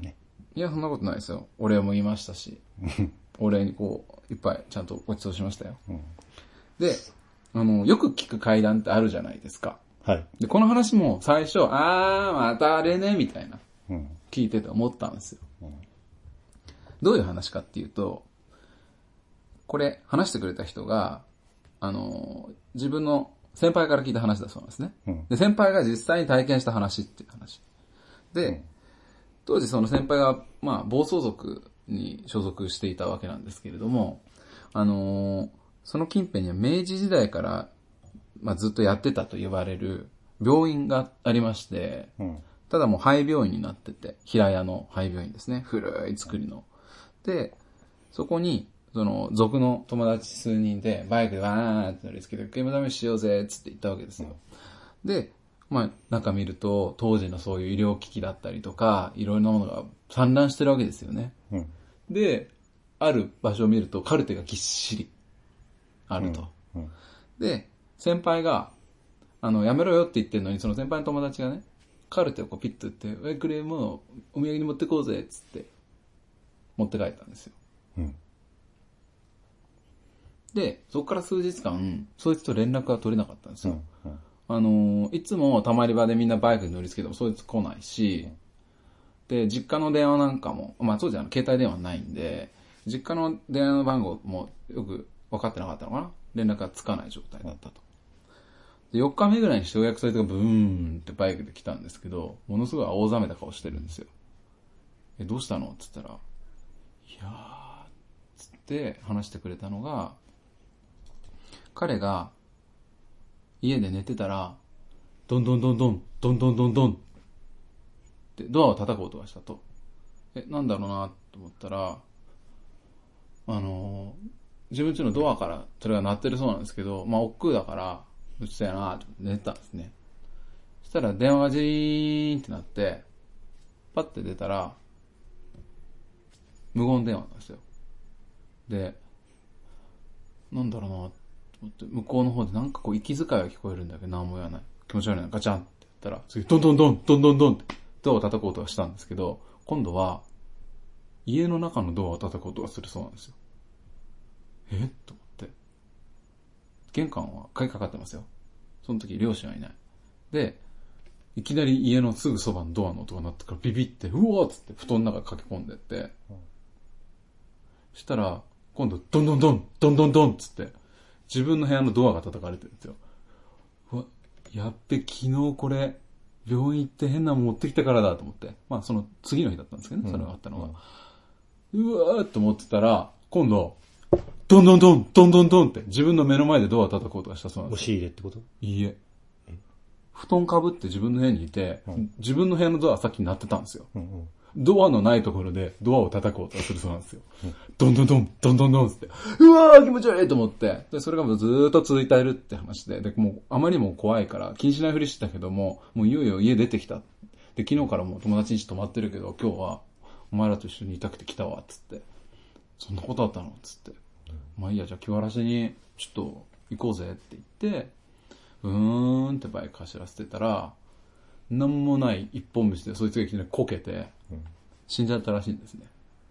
いや、そんなことないですよ。お礼も言いましたし、お礼にこう、いっぱいちゃんとご馳走しましたよ。うん、で、あの、よく聞く怪談ってあるじゃないですか。 はい。 で、この話も最初、あー、またあれね、みたいな、うん、聞いてて思ったんですよ。うん、どういう話かっていうと、これ、話してくれた人が、あの、自分の先輩から聞いた話だそうなんですね。うん、で、先輩が実際に体験した話っていう話。で、うん、当時その先輩が、まあ、暴走族に所属していたわけなんですけれども、あのー、その近辺には明治時代から、まあ、ずっとやってたと言われる病院がありまして、うん、ただもう廃病院になってて、平屋の廃病院ですね。古い作りの。で、そこに、その、族の友達数人で、バイクでわーって乗り付けて、煙試ししようぜ、つって言ったわけですよ。うん、で、まあ、中見ると、当時のそういう医療機器だったりとか、いろんなものが散乱してるわけですよね。うん、で、ある場所を見ると、カルテがぎっしりあると。うんうん、で、先輩が、あの、やめろよって言ってるのに、その先輩の友達がね、カルテをこうピッと言って、え、クレームをお土産に持ってこうぜ、つって、持って帰ったんですよ。うん、で、そこから数日間、そいつと連絡が取れなかったんですよ。うんうん、あのー、いつもたまり場でみんなバイクに乗り付けてもそいつ来ないし、うん、で、実家の電話なんかも、まあ当時は携帯電話ないんで、実家の電話の番号もよく分かってなかったのかな、連絡がつかない状態だったと。で、よっかめぐらいにしてようやくそいつがブーンってバイクで来たんですけど、ものすごい青ざめた顔してるんですよ。え、どうしたのって言ったら、いやー、つって話してくれたのが、彼が家で寝てたら、ドンドンドンドン、ドンドンドンドンってドアを叩く音がしたと。え、なんだろうなと思ったら、あのー、自分家のドアからそれが鳴ってるそうなんですけど、まあ、億劫だから、うちだよなと寝てたんですね。そしたら電話がジーンってなって、パッて出たら、無言電話なんですよ。で、なんだろうなと思って、向こうの方でなんかこう息遣いが聞こえるんだけど何も言わない。気持ち悪いな、ガチャンって言ったら、次、ドンドンドン、ドンドンドンってドアを叩く音がしたんですけど、今度は、家の中のドアを叩く音がするそうなんですよ。えと思って。玄関は鍵かかってますよ。その時両親はいない。で、いきなり家のすぐそばのドアの音が鳴ってからビビって、うわーっつって布団の中駆け込んでって、うん、そしたら、今度、ドンドンドン、ドンドンドンっつって、自分の部屋のドアが叩かれてるんですよ。うわ、やっべ、昨日これ、病院行って変なもん持ってきたからだと思って。まあ、その次の日だったんですけどね、それがあったのが。うん、うわーって思ってたら、今度、ドンドンドン、ドンドンドンって自分の目の前でドアを叩く音がしたそうなんですよ。 押し入れってこと？ いいえ。布団かぶって自分の部屋にいて、うん、自分の部屋のドアさっき鳴ってたんですよ。うんうん、ドアのないところでドアを叩く音がするそうなんですよ。うん、ドンドンドン、ドンドンドンって。うわー気持ち悪いと思って。で、それがもうずーっと続いているって話で、で、もうあまりにも怖いから気にしないふりしてたけども、もういよいよ家出てきた。で、昨日からもう友達に泊まってるけど、今日はお前らと一緒にいたくて来たわ、つって。そんなことあったのつって。まあいいや、じゃあ気晴らしにちょっと行こうぜって言って、うーんってバイク走らせてたら、なんもない一本道でそいつがいきなりこけて、死んじゃったらしいんですね。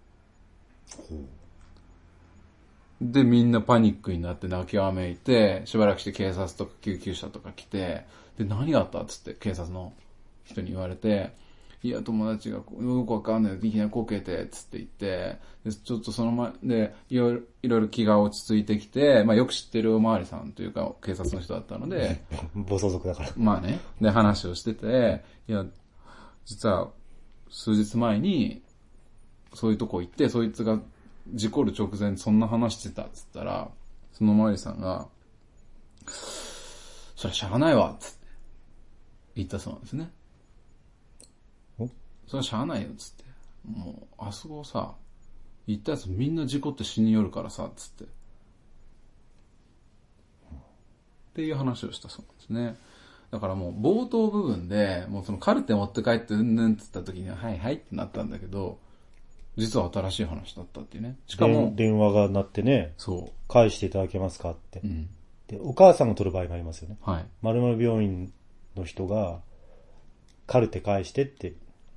うん、で、みんなパニックになって泣きわめいて、しばらくして警察とか救急車とか来て、で、何があったっつって警察の人に言われて、いや、友達がよくわかんないいきなりこけて、つって言って、でちょっとその前で、いろいろ、いろいろ気が落ち着いてきて、まあよく知ってるおまわりさんというか、警察の人だったので、 暴走族だから。 まあね、で話をしてて、いや、実は、数日前に、そういうとこ行って、そいつが事故る直前にそんな話してたっつったら、そのおまわりさんが、それしゃあないわ、つって言ったそうなんですね。それはしゃあないよ、つって。もう、あそこさ、行ったやつみんな事故って死によるからさ、つって。っていう話をしたそうなんですね。だからもう冒頭部分で、もうそのカルテ持って帰ってうんぬんって言った時には、はいはいってなったんだけど、実は新しい話だったっていうね。しかも。 電話が鳴ってね。 そう。 返していただけますかって。うん、で、お母さんが取る場合がありますよね。はい。〇〇病院の人が、カルテ返してって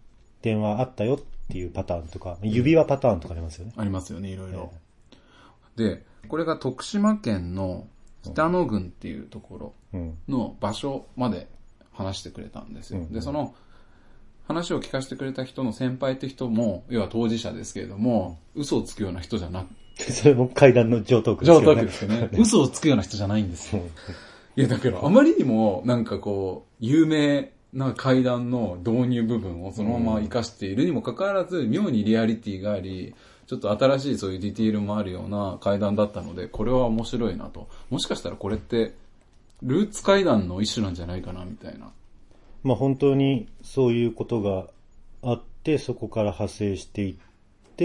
電話あったよっていうパターンとか、指輪パターンとかありますよね。 ありますよね、いろいろ。で、これが徳島県の北野郡っていうところの場所まで話してくれたんですよ。うんうん、で、その話を聞かせてくれた人の先輩って人も、要は当事者ですけれども、嘘をつくような人じゃなくて。 それも階段の上等句ですよね。 上等句ですよね。嘘をつくような人じゃないんですよ。いや、だけど、あまりにもなんかこう、有名な階段の導入部分をそのまま活かしているにもかかわらず、妙にリアリティがあり、ちょっと新しいそういうディティールもあるような階段だったので、これは面白いなと。もしかしたらこれって、ルーツ階段の一種なんじゃないかな、みたいな。 まあ本当にそういうことがあって、そこから派生していって、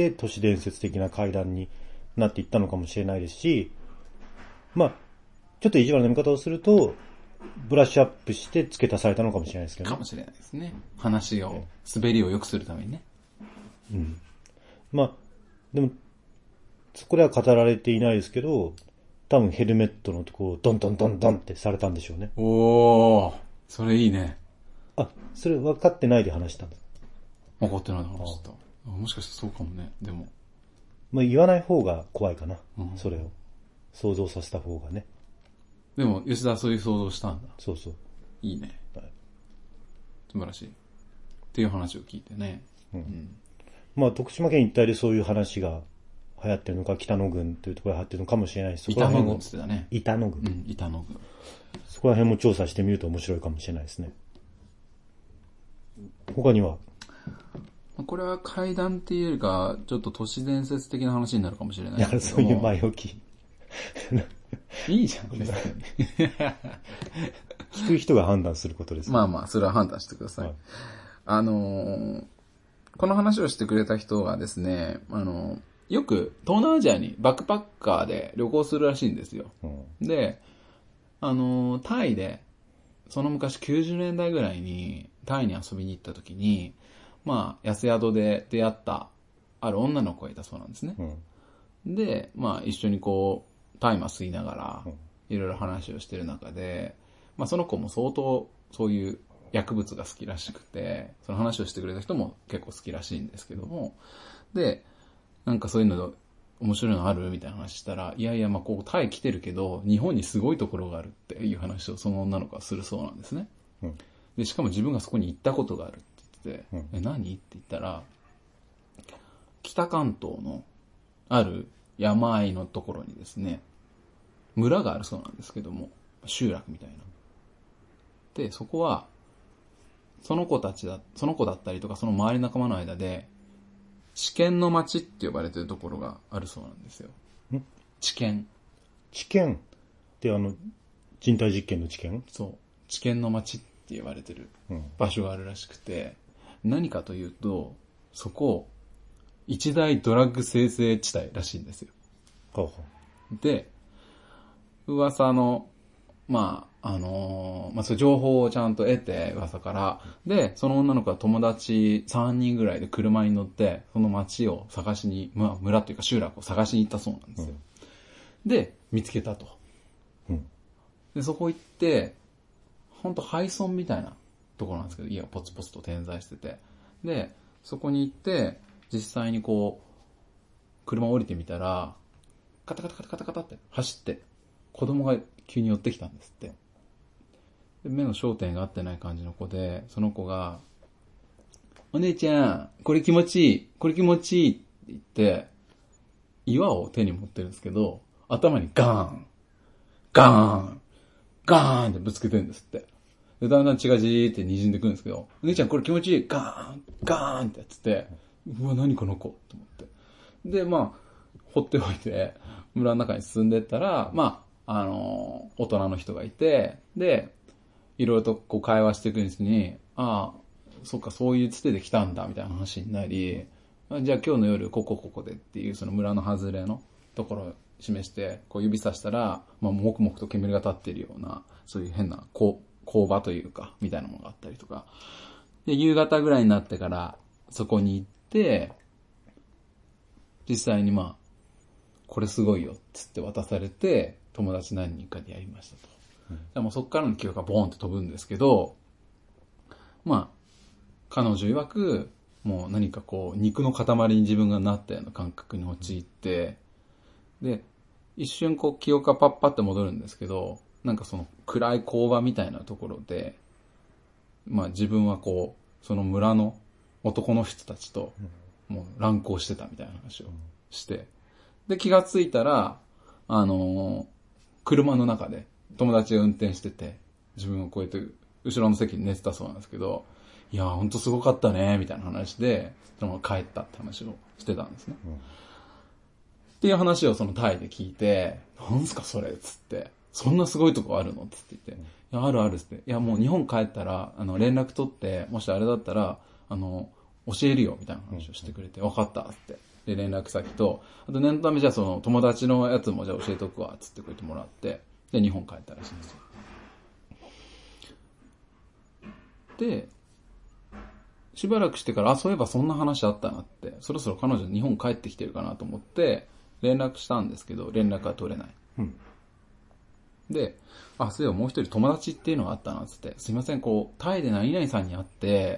都市伝説的な階段になっていったのかもしれないですし、まあ、ちょっと意地悪な見方をすると、ブラッシュアップして付け足されたのかもしれないですけどね。かもしれないですね。話を、滑りを良くするためにね。 うん。まあ、でも、そこでは語られていないですけど、多分ヘルメットのところをドンドンドンドンってされたんでしょうね。 おー、それいいね。 あ、それ分かってないで話したんです。 分かってないで話した。もしかしてそうかもね、でも。 まあ言わない方が怖いかな。 うん、 それを。想像させた方がね。 でも、吉田はそういう想像したんだ。 そうそう。 いいね。 はい、 素晴らしい。っていう話を聞いてね。 うん。うん、まあ徳島県一帯でそういう話が流行ってるのか、北野郡というところが流行ってるのかもしれないです。 板野郡って言ってたね。 板野郡。 うん、板野郡。 そこら辺も調査してみると面白いかもしれないですね。他にはこれは怪談っていうよりか、ちょっと都市伝説的な話になるかもしれないですけども。いや、そういう前置き。 いいじゃん、別に。 聞く人が判断することです。 まあまあ、それは判断してください。はい、あのー、この話をしてくれた人はですね、あのー、よく東南アジアにバックパッカーで旅行するらしいんですよ。うん、で、あのー、タイで、その昔きゅうじゅうねんだいぐらいにタイに遊びに行った時に、まあ、安宿で出会ったある女の子がいたそうなんですね。うん、で、まあ、一緒にこう、大麻吸いながら、いろいろ話をしてる中で、まあ、その子も相当そういう薬物が好きらしくて、その話をしてくれた人も結構好きらしいんですけども、で、なんかそういうの面白いのあるみたいな話したら、いやいや、まあ、こう、タイ来てるけど、日本にすごいところがあるっていう話をその女の子はするそうなんですね。うん、で、しかも自分がそこに行ったことがあるって言ってて、うん、え、何って言ったら、北関東のある山あいのところにですね、村があるそうなんですけども、集落みたいな。で、そこは、その子たちだ、その子だったりとか、その周りの仲間の間で、治験の町って呼ばれてるところがあるそうなんですよ。ん治験。 治験ってあの、人体実験の治験？ そう。治験の町って言われてる場所があるらしくて、うん、何かというと、そこ、一大ドラッグ生成地帯らしいんですよ。 ほうほうで、噂の、まあ、あのー、まあ、そういう情報をちゃんと得て、噂から。で、その女の子は友達さんにんぐらいで車に乗って、その町を探しに、まあ、村というか集落を探しに行ったそうなんですよ。うん、で、見つけたと。うん、で、そこ行って、ほんと廃村みたいなところなんですけど、家がポツポツと点在してて。で、そこに行って、実際にこう、車を降りてみたら、カタカタカタカタカタって走って、子供が急に寄ってきたんですって。で目の焦点が合ってない感じの子で、その子が、お姉ちゃん、これ気持ちいい、これ気持ちいいって言って、岩を手に持ってるんですけど、頭にガーン、ガーン、ガーンってぶつけてるんですって。で、だんだん血がじーって滲んでくるんですけど、お姉ちゃんこれ気持ちいい、ガーン、ガーンってやってて、うわ、何この子と思って。で、まあ、放っておいて、村の中に進んでったら、まあ、あの、大人の人がいて、で、いろいろとこう会話していくうちに、ああ、そっか、そういうつてで来たんだ、みたいな話になり、じゃあ今日の夜、ここここでっていう、その村の外れのところを示して、こう指さしたら、まあ、黙々と煙が立っているような、そういう変な工場というか、みたいなものがあったりとか。で、夕方ぐらいになってから、そこに行って、実際にまあ、これすごいよ、つって渡されて、友達何人かでやりましたと。うん、でもそっからの記憶がボーンって飛ぶんですけど、まあ、彼女曰く、 もう何かこう、肉の塊に自分がなったような感覚に陥って、で、一瞬こう、記憶がパッパって戻るんですけど、なんかその暗い工場みたいなところで、まあ自分はこう、その村の男の人たちと、もう乱交してたみたいな話をして、で、気がついたら、あのー、車の中で友達が運転してて、自分をこうやって後ろの席に寝てたそうなんですけど、いやーほんとすごかったね、みたいな話で、そのまま帰ったって話をしてたんですね。うん、っていう話をそのタイで聞いて、なんすかそれっつって、そんなすごいとこあるのっつって言って、いや、あるあるっつって、いやもう日本帰ったら、あの連絡取って、もしあれだったら、あの、教えるよ、みたいな話をしてくれて、分かったっつって。で、連絡先と、あと念のためじゃあその友達のやつもじゃあ教えとくわ、つってこうやってもらって、で、日本帰ったらしいんですよ。で、しばらくしてから、あ、そういえばそんな話あったなって、そろそろ彼女日本帰ってきてるかなと思って、連絡したんですけど、連絡が取れない。うん、で、あ、そういえばもう一人友達っていうのがあったな、つって、すいません、こう、タイで何々さんに会って、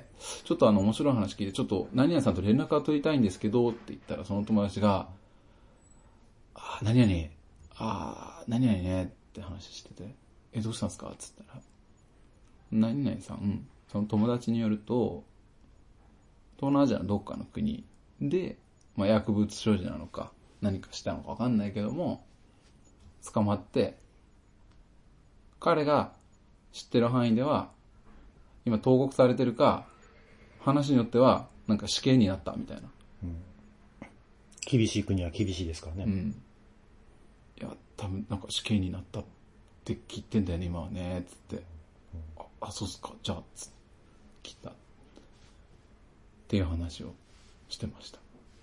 ちょっとあの面白い話聞いて、ちょっと何々さんと連絡が取りたいんですけど、って言ったら、その友達が、あ、何々、あ、何々ね、って話してて、え、どうしたんですかつったら、何々さん、その友達によると、東南アジアのどっかの国で、まあ、薬物所持なのか、何かしたのかわかんないけども、捕まって、彼が知ってる範囲では、今投獄されてるか、話によっては、なんか死刑になったみたいな。うん、 厳しい国は厳しいですからね。うん。 いや、多分なんか死刑になったって聞いてんだよね、今はね、つって。うん、あ, あ、そうっすか、じゃあ、つって聞いた。っていう話をしてました。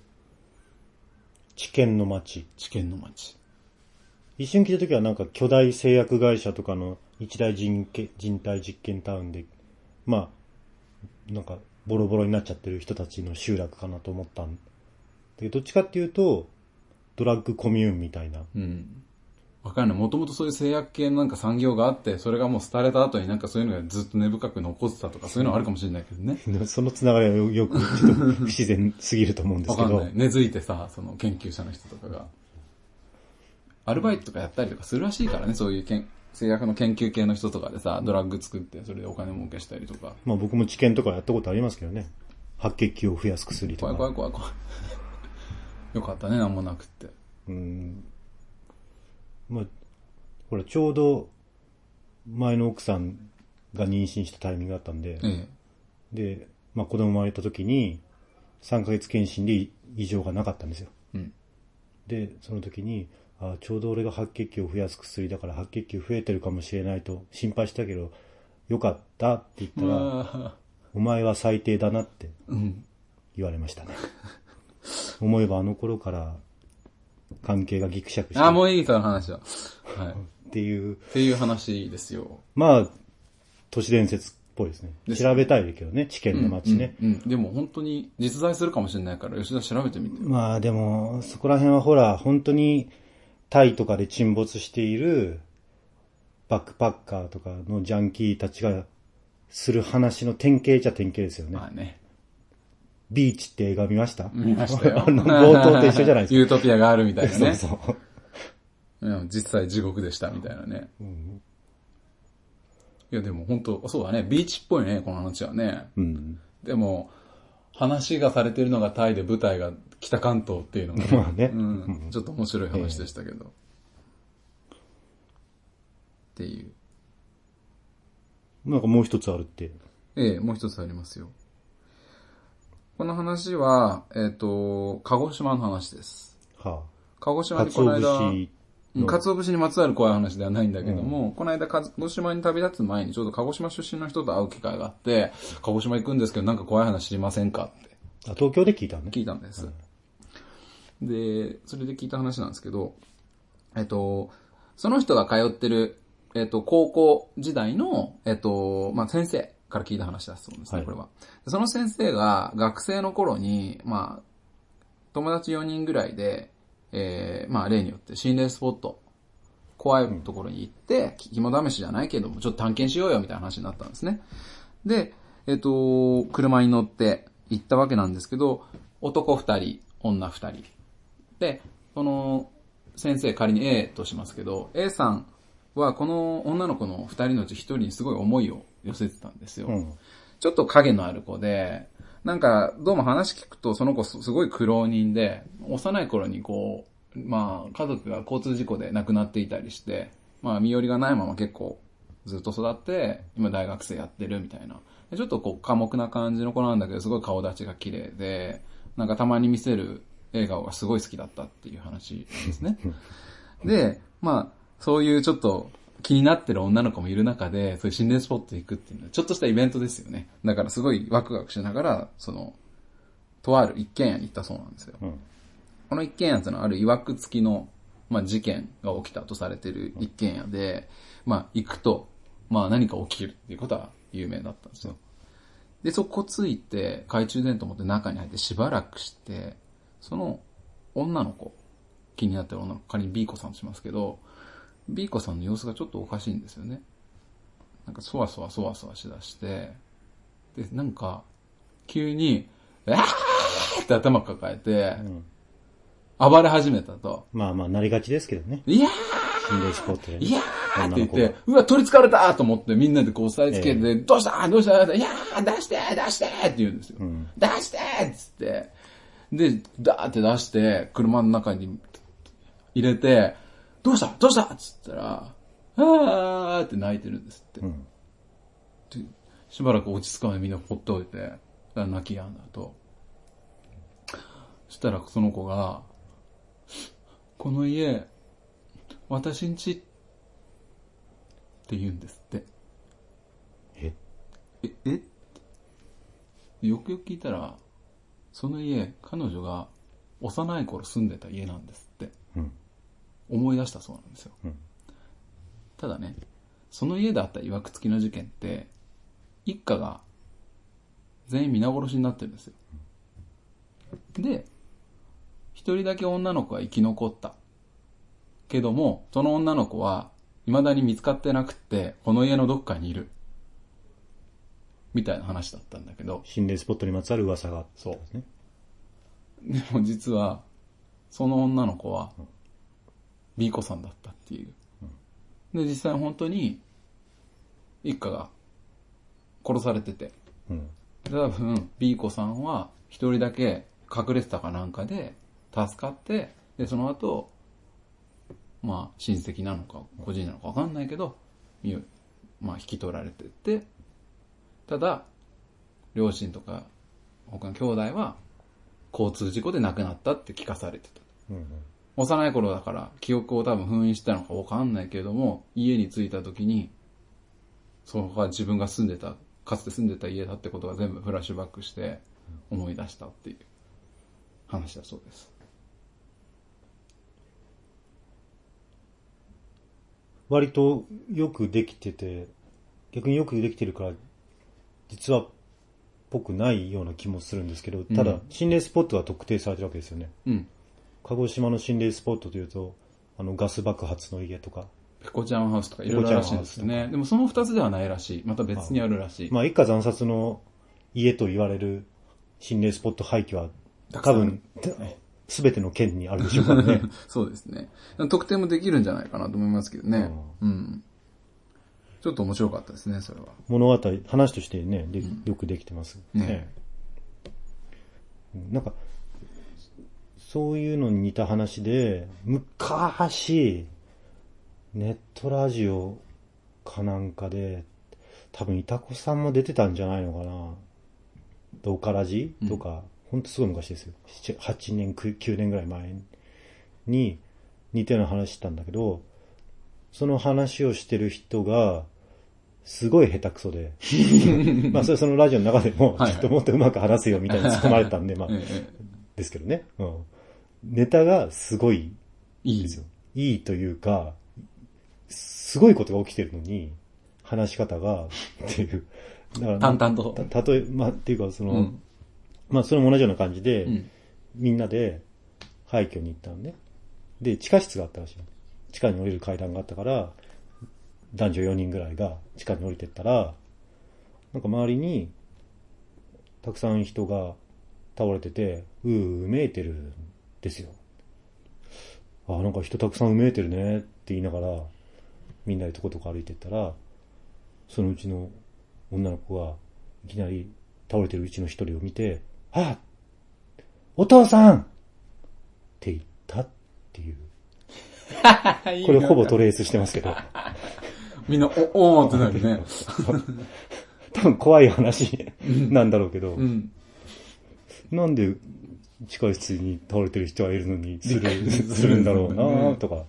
知見の街。 知見の街。 一瞬聞いたときはなんか巨大製薬会社とかの一大人人体実験タウンで、まあ、なんかボロボロになっちゃってる人たちの集落かなと思ったんだけど、どっちかっていうと、ドラッグコミューンみたいな。 うん。わかんない。もともとそういう製薬系のなんか産業があって、それがもう廃れた後になんかそういうのがずっと根深く残ってたとか、そういうのはあるかもしれないけどね。 そのつながりはよくちょっと不自然すぎると思うんですけど。 わかんない。根付いてさ、その研究者の人とかが。アルバイトとかやったりとかするらしいからね、そういうけん製薬の研究系の人とかでさ、ドラッグ作って、それでお金儲けしたりとか。 まあ僕も治験とかやったことありますけどね。白血球を増やす薬とか。 怖い怖い怖い怖い。よかったね、なんもなくって。 うん。まあ、ほら、ちょうど、前の奥さんが妊娠したタイミングだったんで、ええ、で、まあ子供生まれた時に、さんかげつ検診で異常がなかったんですよ。うん、で、その時に、あ、ちょうど俺が白血球を増やす薬だから白血球増えてるかもしれないと心配したけど、よかったって言ったら、お前は最低だなって言われましたね。うん、思えばあの頃から関係がギクシャクして。 あ、もういいその話は。はい。 っていう。 っていう話ですよ。 まあ、都市伝説っぽいですね。です調べたいけどね、知見の街ね、 うんうんうん。でも本当に実在するかもしれないから、吉田調べてみて。 まあでも、そこら辺はほら、本当に、タイとかで沈没しているバックパッカーとかのジャンキーたちがする話の典型じゃ典型ですよね。まあね。ビーチって映画見ました？ 見ましたよ。 あの冒頭と一緒じゃないですか。 ユートピアがあるみたいなね。 そうそう。 実際地獄でしたみたいなね。うん、いやでも本当そうだね。ビーチっぽいね、この話はね。うん、でも、話がされてるのがタイで舞台が北関東っていうのが、ねまあねうん、ちょっと面白い話でしたけど、えー、っていうなんかもう一つあるってええー、もう一つありますよ。この話はえっ、ー、と鹿児島の話です、はあ、鹿児島にこの間鰹節にまつわる怖い話ではないんだけども、うん、この間鹿児島に旅立つ前にちょうど鹿児島出身の人と会う機会があって、鹿児島行くんですけどなんか怖い話知りませんかって。 あ、東京で聞いたの？ 聞いたんです、うん、でそれで聞いた話なんですけど、えっとその人が通ってるえっと高校時代のえっとまあ先生から聞いた話だそうですね、はい、これは。その先生が学生の頃にまあ友達よにんぐらいでえー、まあ例によって心霊スポット怖いところに行って肝試しじゃないけどもちょっと探検しようよみたいな話になったんですね。で、えっと車に乗って行ったわけなんですけど、男二人、女二人。で、この先生仮に A としますけど、A さんはこの女の子の二人のうち一人にすごい思いを寄せてたんですよ。うん、ちょっと影のある子で、なんかどうも話聞くとその子すごい苦労人で、幼い頃にこう、まあ家族が交通事故で亡くなっていたりして、まあ身寄りがないまま結構ずっと育って、今大学生やってるみたいな。ちょっとこう寡黙な感じの子なんだけど、すごい顔立ちが綺麗で、なんかたまに見せる笑顔がすごい好きだったっていう話なんですね。で、まあ、そういうちょっと気になってる女の子もいる中で、そういう心霊スポット行くっていうのは、ちょっとしたイベントですよね。だからすごいワクワクしながら、その、とある一軒家に行ったそうなんですよ。うん、この一軒家っていうのはある曰く付きの、まあ事件が起きたとされている一軒家で、まあ行くと、まあ何か起きるっていうことは有名だったんですよ。で、そこついて、懐中電灯持って中に入ってしばらくして、その女の子、気になってる女の子、仮に B 子さんとしますけど、B 子さんの様子がちょっとおかしいんですよね。なんかそわそわそわそわしだして、で、なんか、急に、あーって頭抱えて、うん、暴れ始めたと。 まあまあ、なりがちですけどね。 いやー心霊スポットで、ね。 いやーって言って、うわ、取り憑かれたと思ってみんなでこう押さえつけて、えー、どうしたどうしたいやー出して出してって言うんですよ。うん、出してっつって。で、ダーって出して、車の中に入れて、どうしたどうしたっつったら、あーって泣いてるんですって。うん、でしばらく落ち着くまでみんな放っておいて、泣き止んだと。そしたらその子が、この家、私んちって言うんですって。 えええよくよく聞いたら、その家、彼女が幼い頃住んでた家なんですって。うん、思い出したそうなんですよ。うん、ただね、その家であった曰く付きの事件って、一家が全員皆殺しになってるんですよ。うん、で、一人だけ女の子が生き残った。けども、その女の子は未だに見つかってなくって、この家のどっかにいる。みたいな話だったんだけど。 心霊スポットにまつわる噂があったんですね。 でも実は、その女の子は、B 子さんだったっていう。で、実際本当に、一家が殺されてて。うん、多分、B 子さんは一人だけ隠れてたかなんかで、助かって、で、その後、まあ、親戚なのか、個人なのかわかんないけど、まあ、引き取られてて、ただ、両親とか、他の兄弟は、交通事故で亡くなったって聞かされてた。うんうん、幼い頃だから、記憶を多分封印したのかわかんないけれども、家に着いた時に、そこが自分が住んでた、かつて住んでた家だってことが全部フラッシュバックして思い出したっていう話だそうです。 割とよくできてて、逆によくできてるから、実はっぽくないような気もするんですけど、ただ、うん、心霊スポットは特定されてるわけですよね。うん、鹿児島の心霊スポットというと、あのガス爆発の家とか、 ペコちゃんハウスとかいろいろらしいんですよね。でもその二つではないらしい。また別にあるらしい。 まあ、一家惨殺の家と言われる心霊スポット廃墟は、多分、すべての県にあるでしょうからね。 そうですね。特定もできるんじゃないかなと思いますけどね。うん。うん、ちょっと面白かったですね、それは。 物語、話としてね、でよくできてますね。ねなんか、そういうのに似た話で、昔、ネットラジオかなんかで、多分、いたこさんも出てたんじゃないのかな。ドカラジとか、うん、ほんとすごい昔ですよ。はちねん、きゅうねんぐらい前に似たような話したんだけど、その話をしてる人が、すごい下手くそで。まあ、それそのラジオの中でも、ちょっともっとうまく話せよみたいに突っ込まれたんで、まあ、ですけどね、うん。ネタがすごいですよ。いい、いいというか、すごいことが起きてるのに、話し方が、っていう。 だから淡々と。 た、たとえ、まあ、っていうか、その、うん、まあ、それも同じような感じで、うん、みんなで廃墟に行ったのね。で、地下室があったらしい。地下に降りる階段があったから、男女よにんぐらいが地下に降りてったら、なんか周りに、 たくさん人が倒れてて、うーうめいてるんですよ。あ、なんか人たくさんうめいてるねって言いながら、みんなでとことこ歩いてったら、そのうちの女の子がいきなり倒れてるうちの一人を見て、あ、お父さんって言ったっていう。これほぼトレースしてますけど。 みんな、お、おーってなるね。 多分怖い話なんだろうけど、うん、なんで地下室に倒れてる人はいるのにする、するんだろうなとか。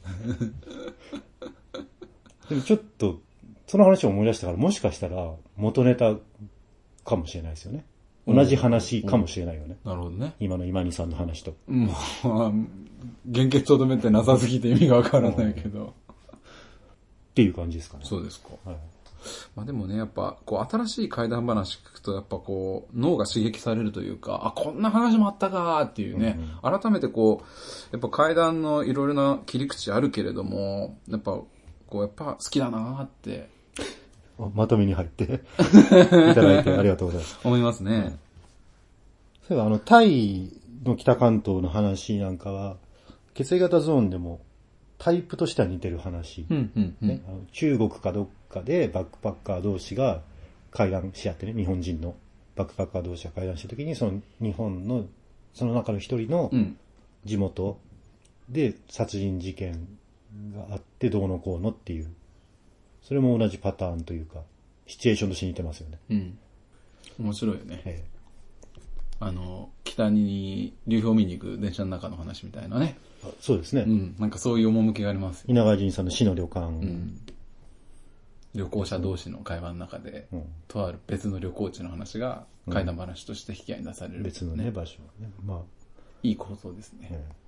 でもちょっと、その話を思い出したから、もしかしたら元ネタかもしれないですよね。同じ話かもしれないよね。 なるほどね。 今の今にさんの話と。 もう、原型とどめってなさすぎて意味がわからないけど。 っていう感じですかね。 そうですか。 はい、 まあでもね、やっぱ、こう、新しい怪談話聞くと、やっぱこう、脳が刺激されるというか、あ、こんな話もあったかーっていうね、うんうん、改めてこう、やっぱ怪談のいろいろな切り口あるけれども、やっぱ、こう、やっぱ好きだなーって。 まとめに入っていただいてありがとうございます。 思いますね。うん、 そういえばあの、タイの北関東の話なんかは、血液型ゾーンでもタイプとしては似てる話。 うんうんうんね、あの中国かどっかでバックパッカー同士が会談し合ってね、日本人のバックパッカー同士が会談したときに、その日本の、その中の一人の地元で殺人事件があってどうのこうのっていう、それも同じパターンというか、シチュエーションとして似てますよね。 うん。面白いよね。 ええ、 あの、北に流氷見に行く電車の中の話みたいなね。 あ、そうですね。 うん。なんかそういう趣があります。 稲川淳さんの死の旅館。 うん。旅行者同士の会話の中で、うん、とある別の旅行地の話が怪談話として引き合いに出される、ね、 別のね、場所ね。まあ。 いい構想ですね。ええ、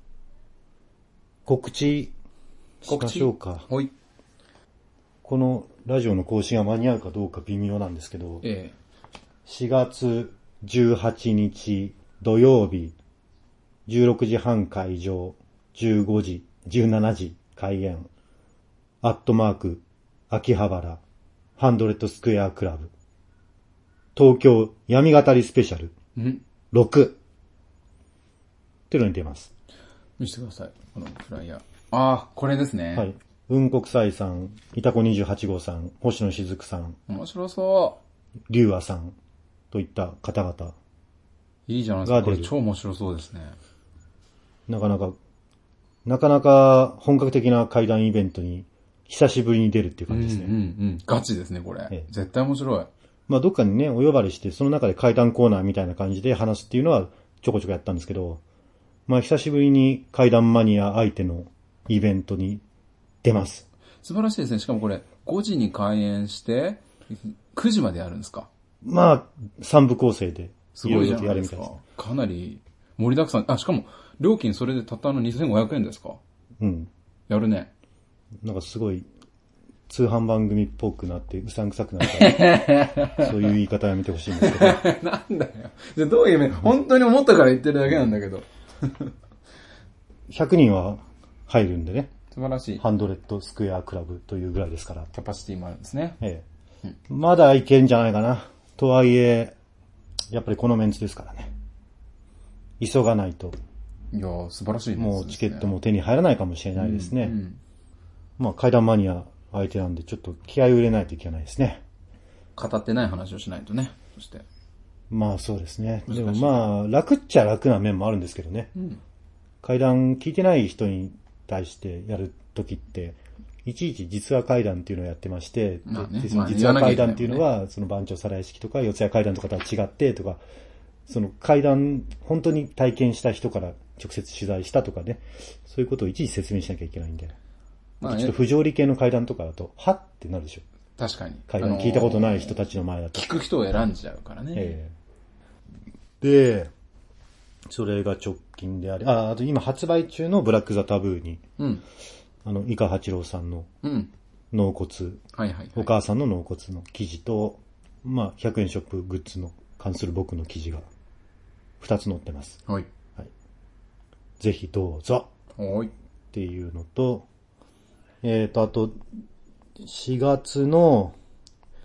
告知しましょうか。 はい。 このラジオの更新が間に合うかどうか微妙なんですけど、 ええ、 しがつじゅうはちにち土曜日、じゅうろくじはん開場、じゅうごじ、じゅうしちじ開演、アットマーク、秋葉原、ハンドレッドスクエアクラブ、東京闇語りスペシャル、ろくっていうのに出ます。 見せてください、このフライヤー。ああ、これですね。 はい。雲国際さん、いたこにじゅうはち号さん、星野しずくさん、 面白そう。 龍和さんといった方々。 いいじゃないですか。これ超面白そうですね。 なかなか、なかなか本格的な怪談イベントに久しぶりに出るっていう感じですね。 うんうんうん。ガチですね、これ。ええ、絶対面白い。 まあどっかにね、お呼ばれして、その中で怪談コーナーみたいな感じで話すっていうのはちょこちょこやったんですけど、まあ久しぶりに怪談マニア相手のイベントに出ます。 素晴らしいですね。しかもこれ、ごじに開演して、くじまでやるんですか？ まあ、三部構成で。 すごいじゃないですか。かなり盛りだくさん。あ、しかも、料金それでたったのにせんごひゃくえんですか？ うん。 やるね。 なんかすごい、通販番組っぽくなって、うさんくさくなったら、そういう言い方やめてほしいんですけど。 なんだよ。じゃあどういう意味？本当に思ったから言ってるだけなんだけど。 ひゃくにんは入るんでね。 素晴らしい。 ハンドレッドスクエアクラブというぐらいですから。 キャパシティもあるんですね。 ええ。うん、まだいけんじゃないかな。とはいえ、やっぱりこのメンツですからね。急がないと。 いやー、素晴らしいですね。 もうチケットも手に入らないかもしれないですね。うんうん、まあ、怪談マニア相手なんで、ちょっと気合を入れないといけないですね。 語ってない話をしないとね。そして。 まあそうですね。でもまあ、楽っちゃ楽な面もあるんですけどね。うん、怪談聞いてない人に対してやるときって、いちいち実話怪談っていうのをやってまして、まあね、でその実話怪談っていうのは、まあね、その番長さらい式とか四谷怪談とかとは違ってとか、その怪談、本当に体験した人から直接取材したとかね、そういうことをいちいち説明しなきゃいけないんで、まあね、ちょっと不条理系の怪談とかだと、はってなるでしょ。 確かに。 怪談聞いたことない人たちの前だと。 聞く人を選んじゃうからね。えー、で、それが直近であり、あ、あと今発売中のブラックザタブーに、うん、あの、伊賀八郎さんの納骨、うんはいはいはい、お母さんの納骨の記事と、まあ、ひゃくえんショップグッズの関する僕の記事がふたつ載ってます。 はい。 はい、ぜひどうぞ。 はい。 っていうのと、えっと、あと、しがつの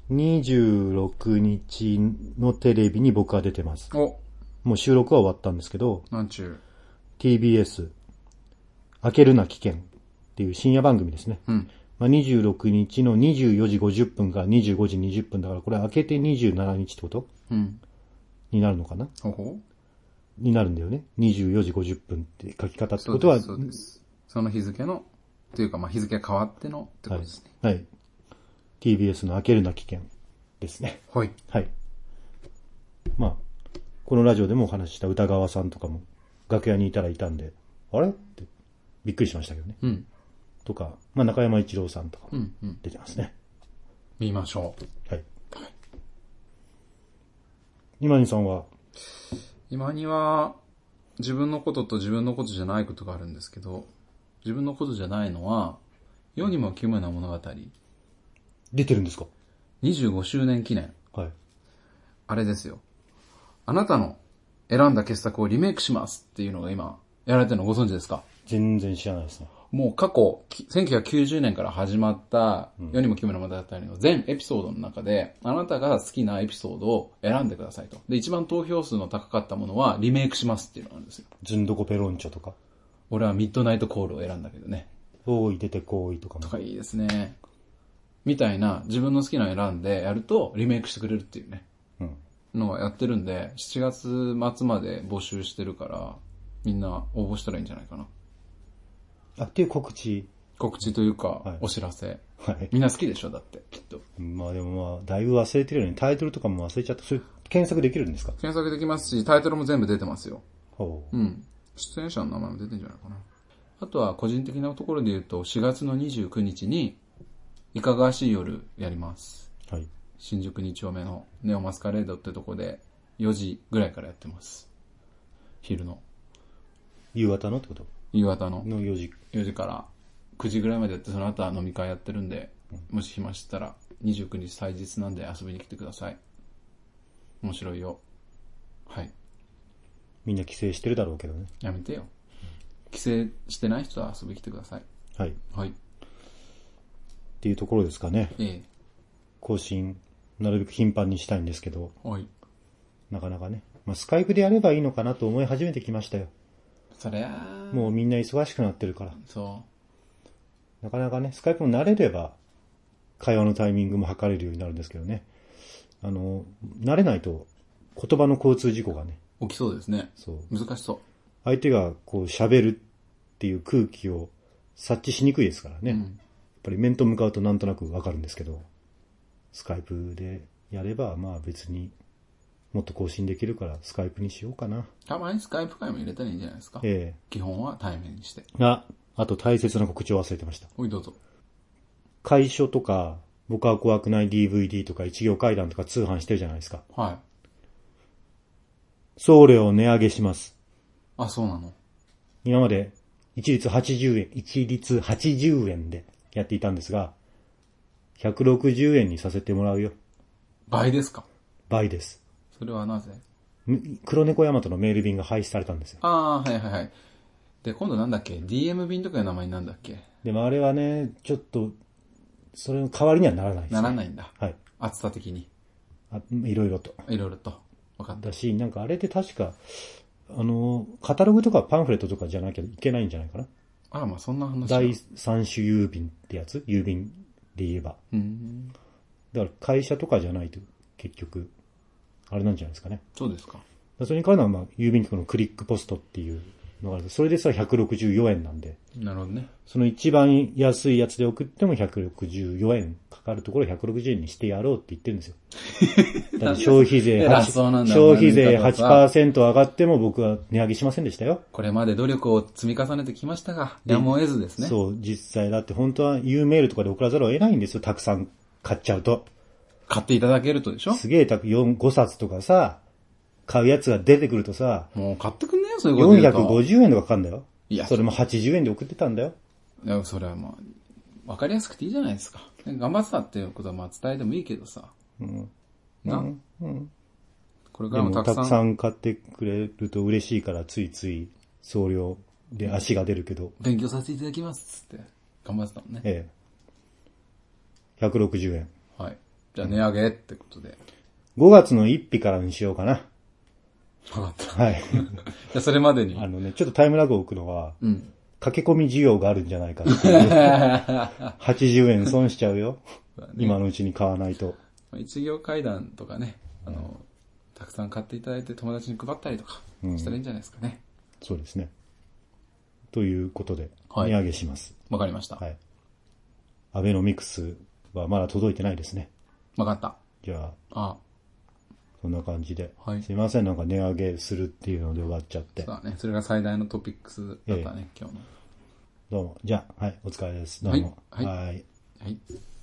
にじゅうろくにちのテレビに僕は出てます。 おもう収録は終わったんですけど、 なんちゅう。 ティービーエス、開けるな危険っていう深夜番組ですね。 うん。 まあ、にじゅうろくにちのにじゅうよじごじゅっぷんからにじゅうごじにじゅっぷんだから、これ開けてにじゅうしちにちってことうん。 になるのかなほほになるんだよね。にじゅうよじごじゅっぷんって書き方ってことは、 そうです。そうです。その日付の、というかまあ日付が変わってのってことですね。 はい。はい。ティービーエス の開けるな危険ですね。 はい。 はい。まあ、このラジオでもお話しした歌川さんとかも楽屋にいたらいたんで、あれってびっくりしましたけどね。 うん。 とか、まあ中山一郎さんとかもうんうん。 出てますね。 見ましょう。 はい。今にさんは今には、自分のことと自分のことじゃないことがあるんですけど、自分のことじゃないのは、世にも奇妙な物語。 出てるんですか？ にじゅうごしゅうねん記念。 はい。 あれですよ。あなたの選んだ傑作をリメイクしますっていうのが今、やられてるのご存知ですか？ 全然知らないですね。 もう過去、せんきゅうひゃくきゅうじゅうねんから始まった世にも奇妙な物語の全エピソードの中で、あなたが好きなエピソードを選んでくださいと。で、一番投票数の高かったものはリメイクしますっていうのがあるんですよ。 ずんどこペロンチョとか。 俺はミッドナイトコールを選んだけどね。 多い出てこいとかも。 とかいいですね。みたいな自分の好きなの選んでやるとリメイクしてくれるっていうね。 うん。 のはやってるんで、しちがつまつまで募集してるから、みんな応募したらいいんじゃないかな。 あ、っていう告知。 告知というか、 はい、 お知らせ。 はい。 みんな好きでしょだって、きっと。 まあでもまあ、だいぶ忘れてるよね。タイトルとかも忘れちゃった。それ、検索できるんですか？ 検索できますし、タイトルも全部出てますよ。 ほう。うん。出演者の名前も出てんじゃないかな。あとは個人的なところで言うと、しがつのにじゅうくにちに、いかがわしい夜やります。 はい。 新宿に丁目のネオマスカレードってとこで、よじぐらいからやってます。昼の。 夕方のってこと？ 夕方の。 のよじ。 よじからくじぐらいまでやって、その後は飲み会やってるんで、もし暇したらにじゅうくにち祭日なんで遊びに来てください。面白いよ。はい。 みんな帰省してるだろうけどね。 やめてよ。帰省してない人は遊びに来てください。 はい。 はい。 っていうところですかね。 ええ。 更新、なるべく頻繁にしたいんですけど。 はい。 なかなかね。まあ、スカイプでやればいいのかなと思い始めてきましたよ。 そりゃあ。 もうみんな忙しくなってるから。 そう。 なかなかね、スカイプも慣れれば、会話のタイミングも測れるようになるんですけどね。あの、慣れないと、言葉の交通事故がね。 起きそうですね。 そう。 難しそう。 相手がこう喋るっていう空気を察知しにくいですからね。うん、やっぱり面と向かうとなんとなくわかるんですけど、スカイプでやればまあ別にもっと更新できるからスカイプにしようかな。 たまにスカイプ会も入れたらいいんじゃないですか。ええ。基本は対面にして。 あ、あと大切な告知を忘れてました。 おいどうぞ。 会所とか、僕は怖くない ディーブイディー とか一行階段とか通販してるじゃないですか。 はい。 送料を値上げします。 あ、そうなの。 今まで一律はちじゅうえん、一律はちじゅうえんでやっていたんですが、ひゃくろくじゅうえんにさせてもらうよ。 倍ですか？ 倍です。 それはなぜ？ 黒猫ヤマトのメール便が廃止されたんですよ。 ああ、はいはいはい。で、今度なんだっけ？ ディーエム 便とかいう名前になんだっけ？ でもあれはね、ちょっと、それの代わりにはならないです、ね。 ならないんだ。 はい。 厚さ的に。 あ、いろいろと。 いろいろと。分かった。 だし、なんかあれで確か、あの、カタログとかパンフレットとかじゃなきゃいけないんじゃないかな。 あら、まあそんな話。 第三種郵便ってやつ？郵便で言えば。 うん。 だから会社とかじゃないと結局、あれなんじゃないですかね。 そうですか。 それに変わるのは、まあ、郵便局のクリックポストっていうのがある。それでさ、ひゃくろくじゅうよえんなんで。 なるほどね。 その一番安いやつで送ってもひゃくろくじゅうよえんかかるところひゃくろくじゅうえんにしてやろうって言ってるんですよ。だって消費税はち、消費税 はちパーセント 上がっても僕は値上げしませんでしたよ。 これまで努力を積み重ねてきましたが、やむを得ずですね。 そう、実際だって本当は U メールとかで送らざるを得ないんですよ。たくさん買っちゃうと。 買っていただけるとでしょ？ すげえたくよん、ごさつとかさ、買うやつが出てくるとさ、 もう買ってくんねよ、そういうこと言うと。 よんひゃくごじゅうえんとかかかるんだよ。 いや、 それもはちじゅうえんで送ってたんだよ。 いや、それはまあ、わかりやすくていいじゃないですか。頑張ってたっていうことはまあ伝えてもいいけどさ。 うん。 な、 うんうん、 これからもたくさん。 たくさん買ってくれると嬉しいからついつい送料で足が出るけど。 勉強させていただきますっつって。頑張ってたもんね。 ええ。ひゃくろくじゅうえん。 はい。 じゃあ値上げってことで。 ごがつのついたちからにしようかな。 わかった。 はい。 じゃあそれまでに。 あのね、ちょっとタイムラグを置くのは、 うん。 駆け込み需要があるんじゃないかっていう。はちじゅうえん損しちゃうよ。うね、今のうちに買わないと。 一行階段とかね、あの、うん、たくさん買っていただいて友達に配ったりとかしたらいいんじゃないですかね。 うん、そうですね。ということで、値上げします。 わ、はい、かりました。 はい。アベノミクスはまだ届いてないですね。 わかった。 じゃあ、 ああそんな感じで、 はい。 すいません、なんか値上げするっていうので終わっちゃって。 そうだね。それが最大のトピックスだったね、ええ、今日の。 どうも。じゃあ、はい、お疲れです。どうも。 はい。 はい。 はい。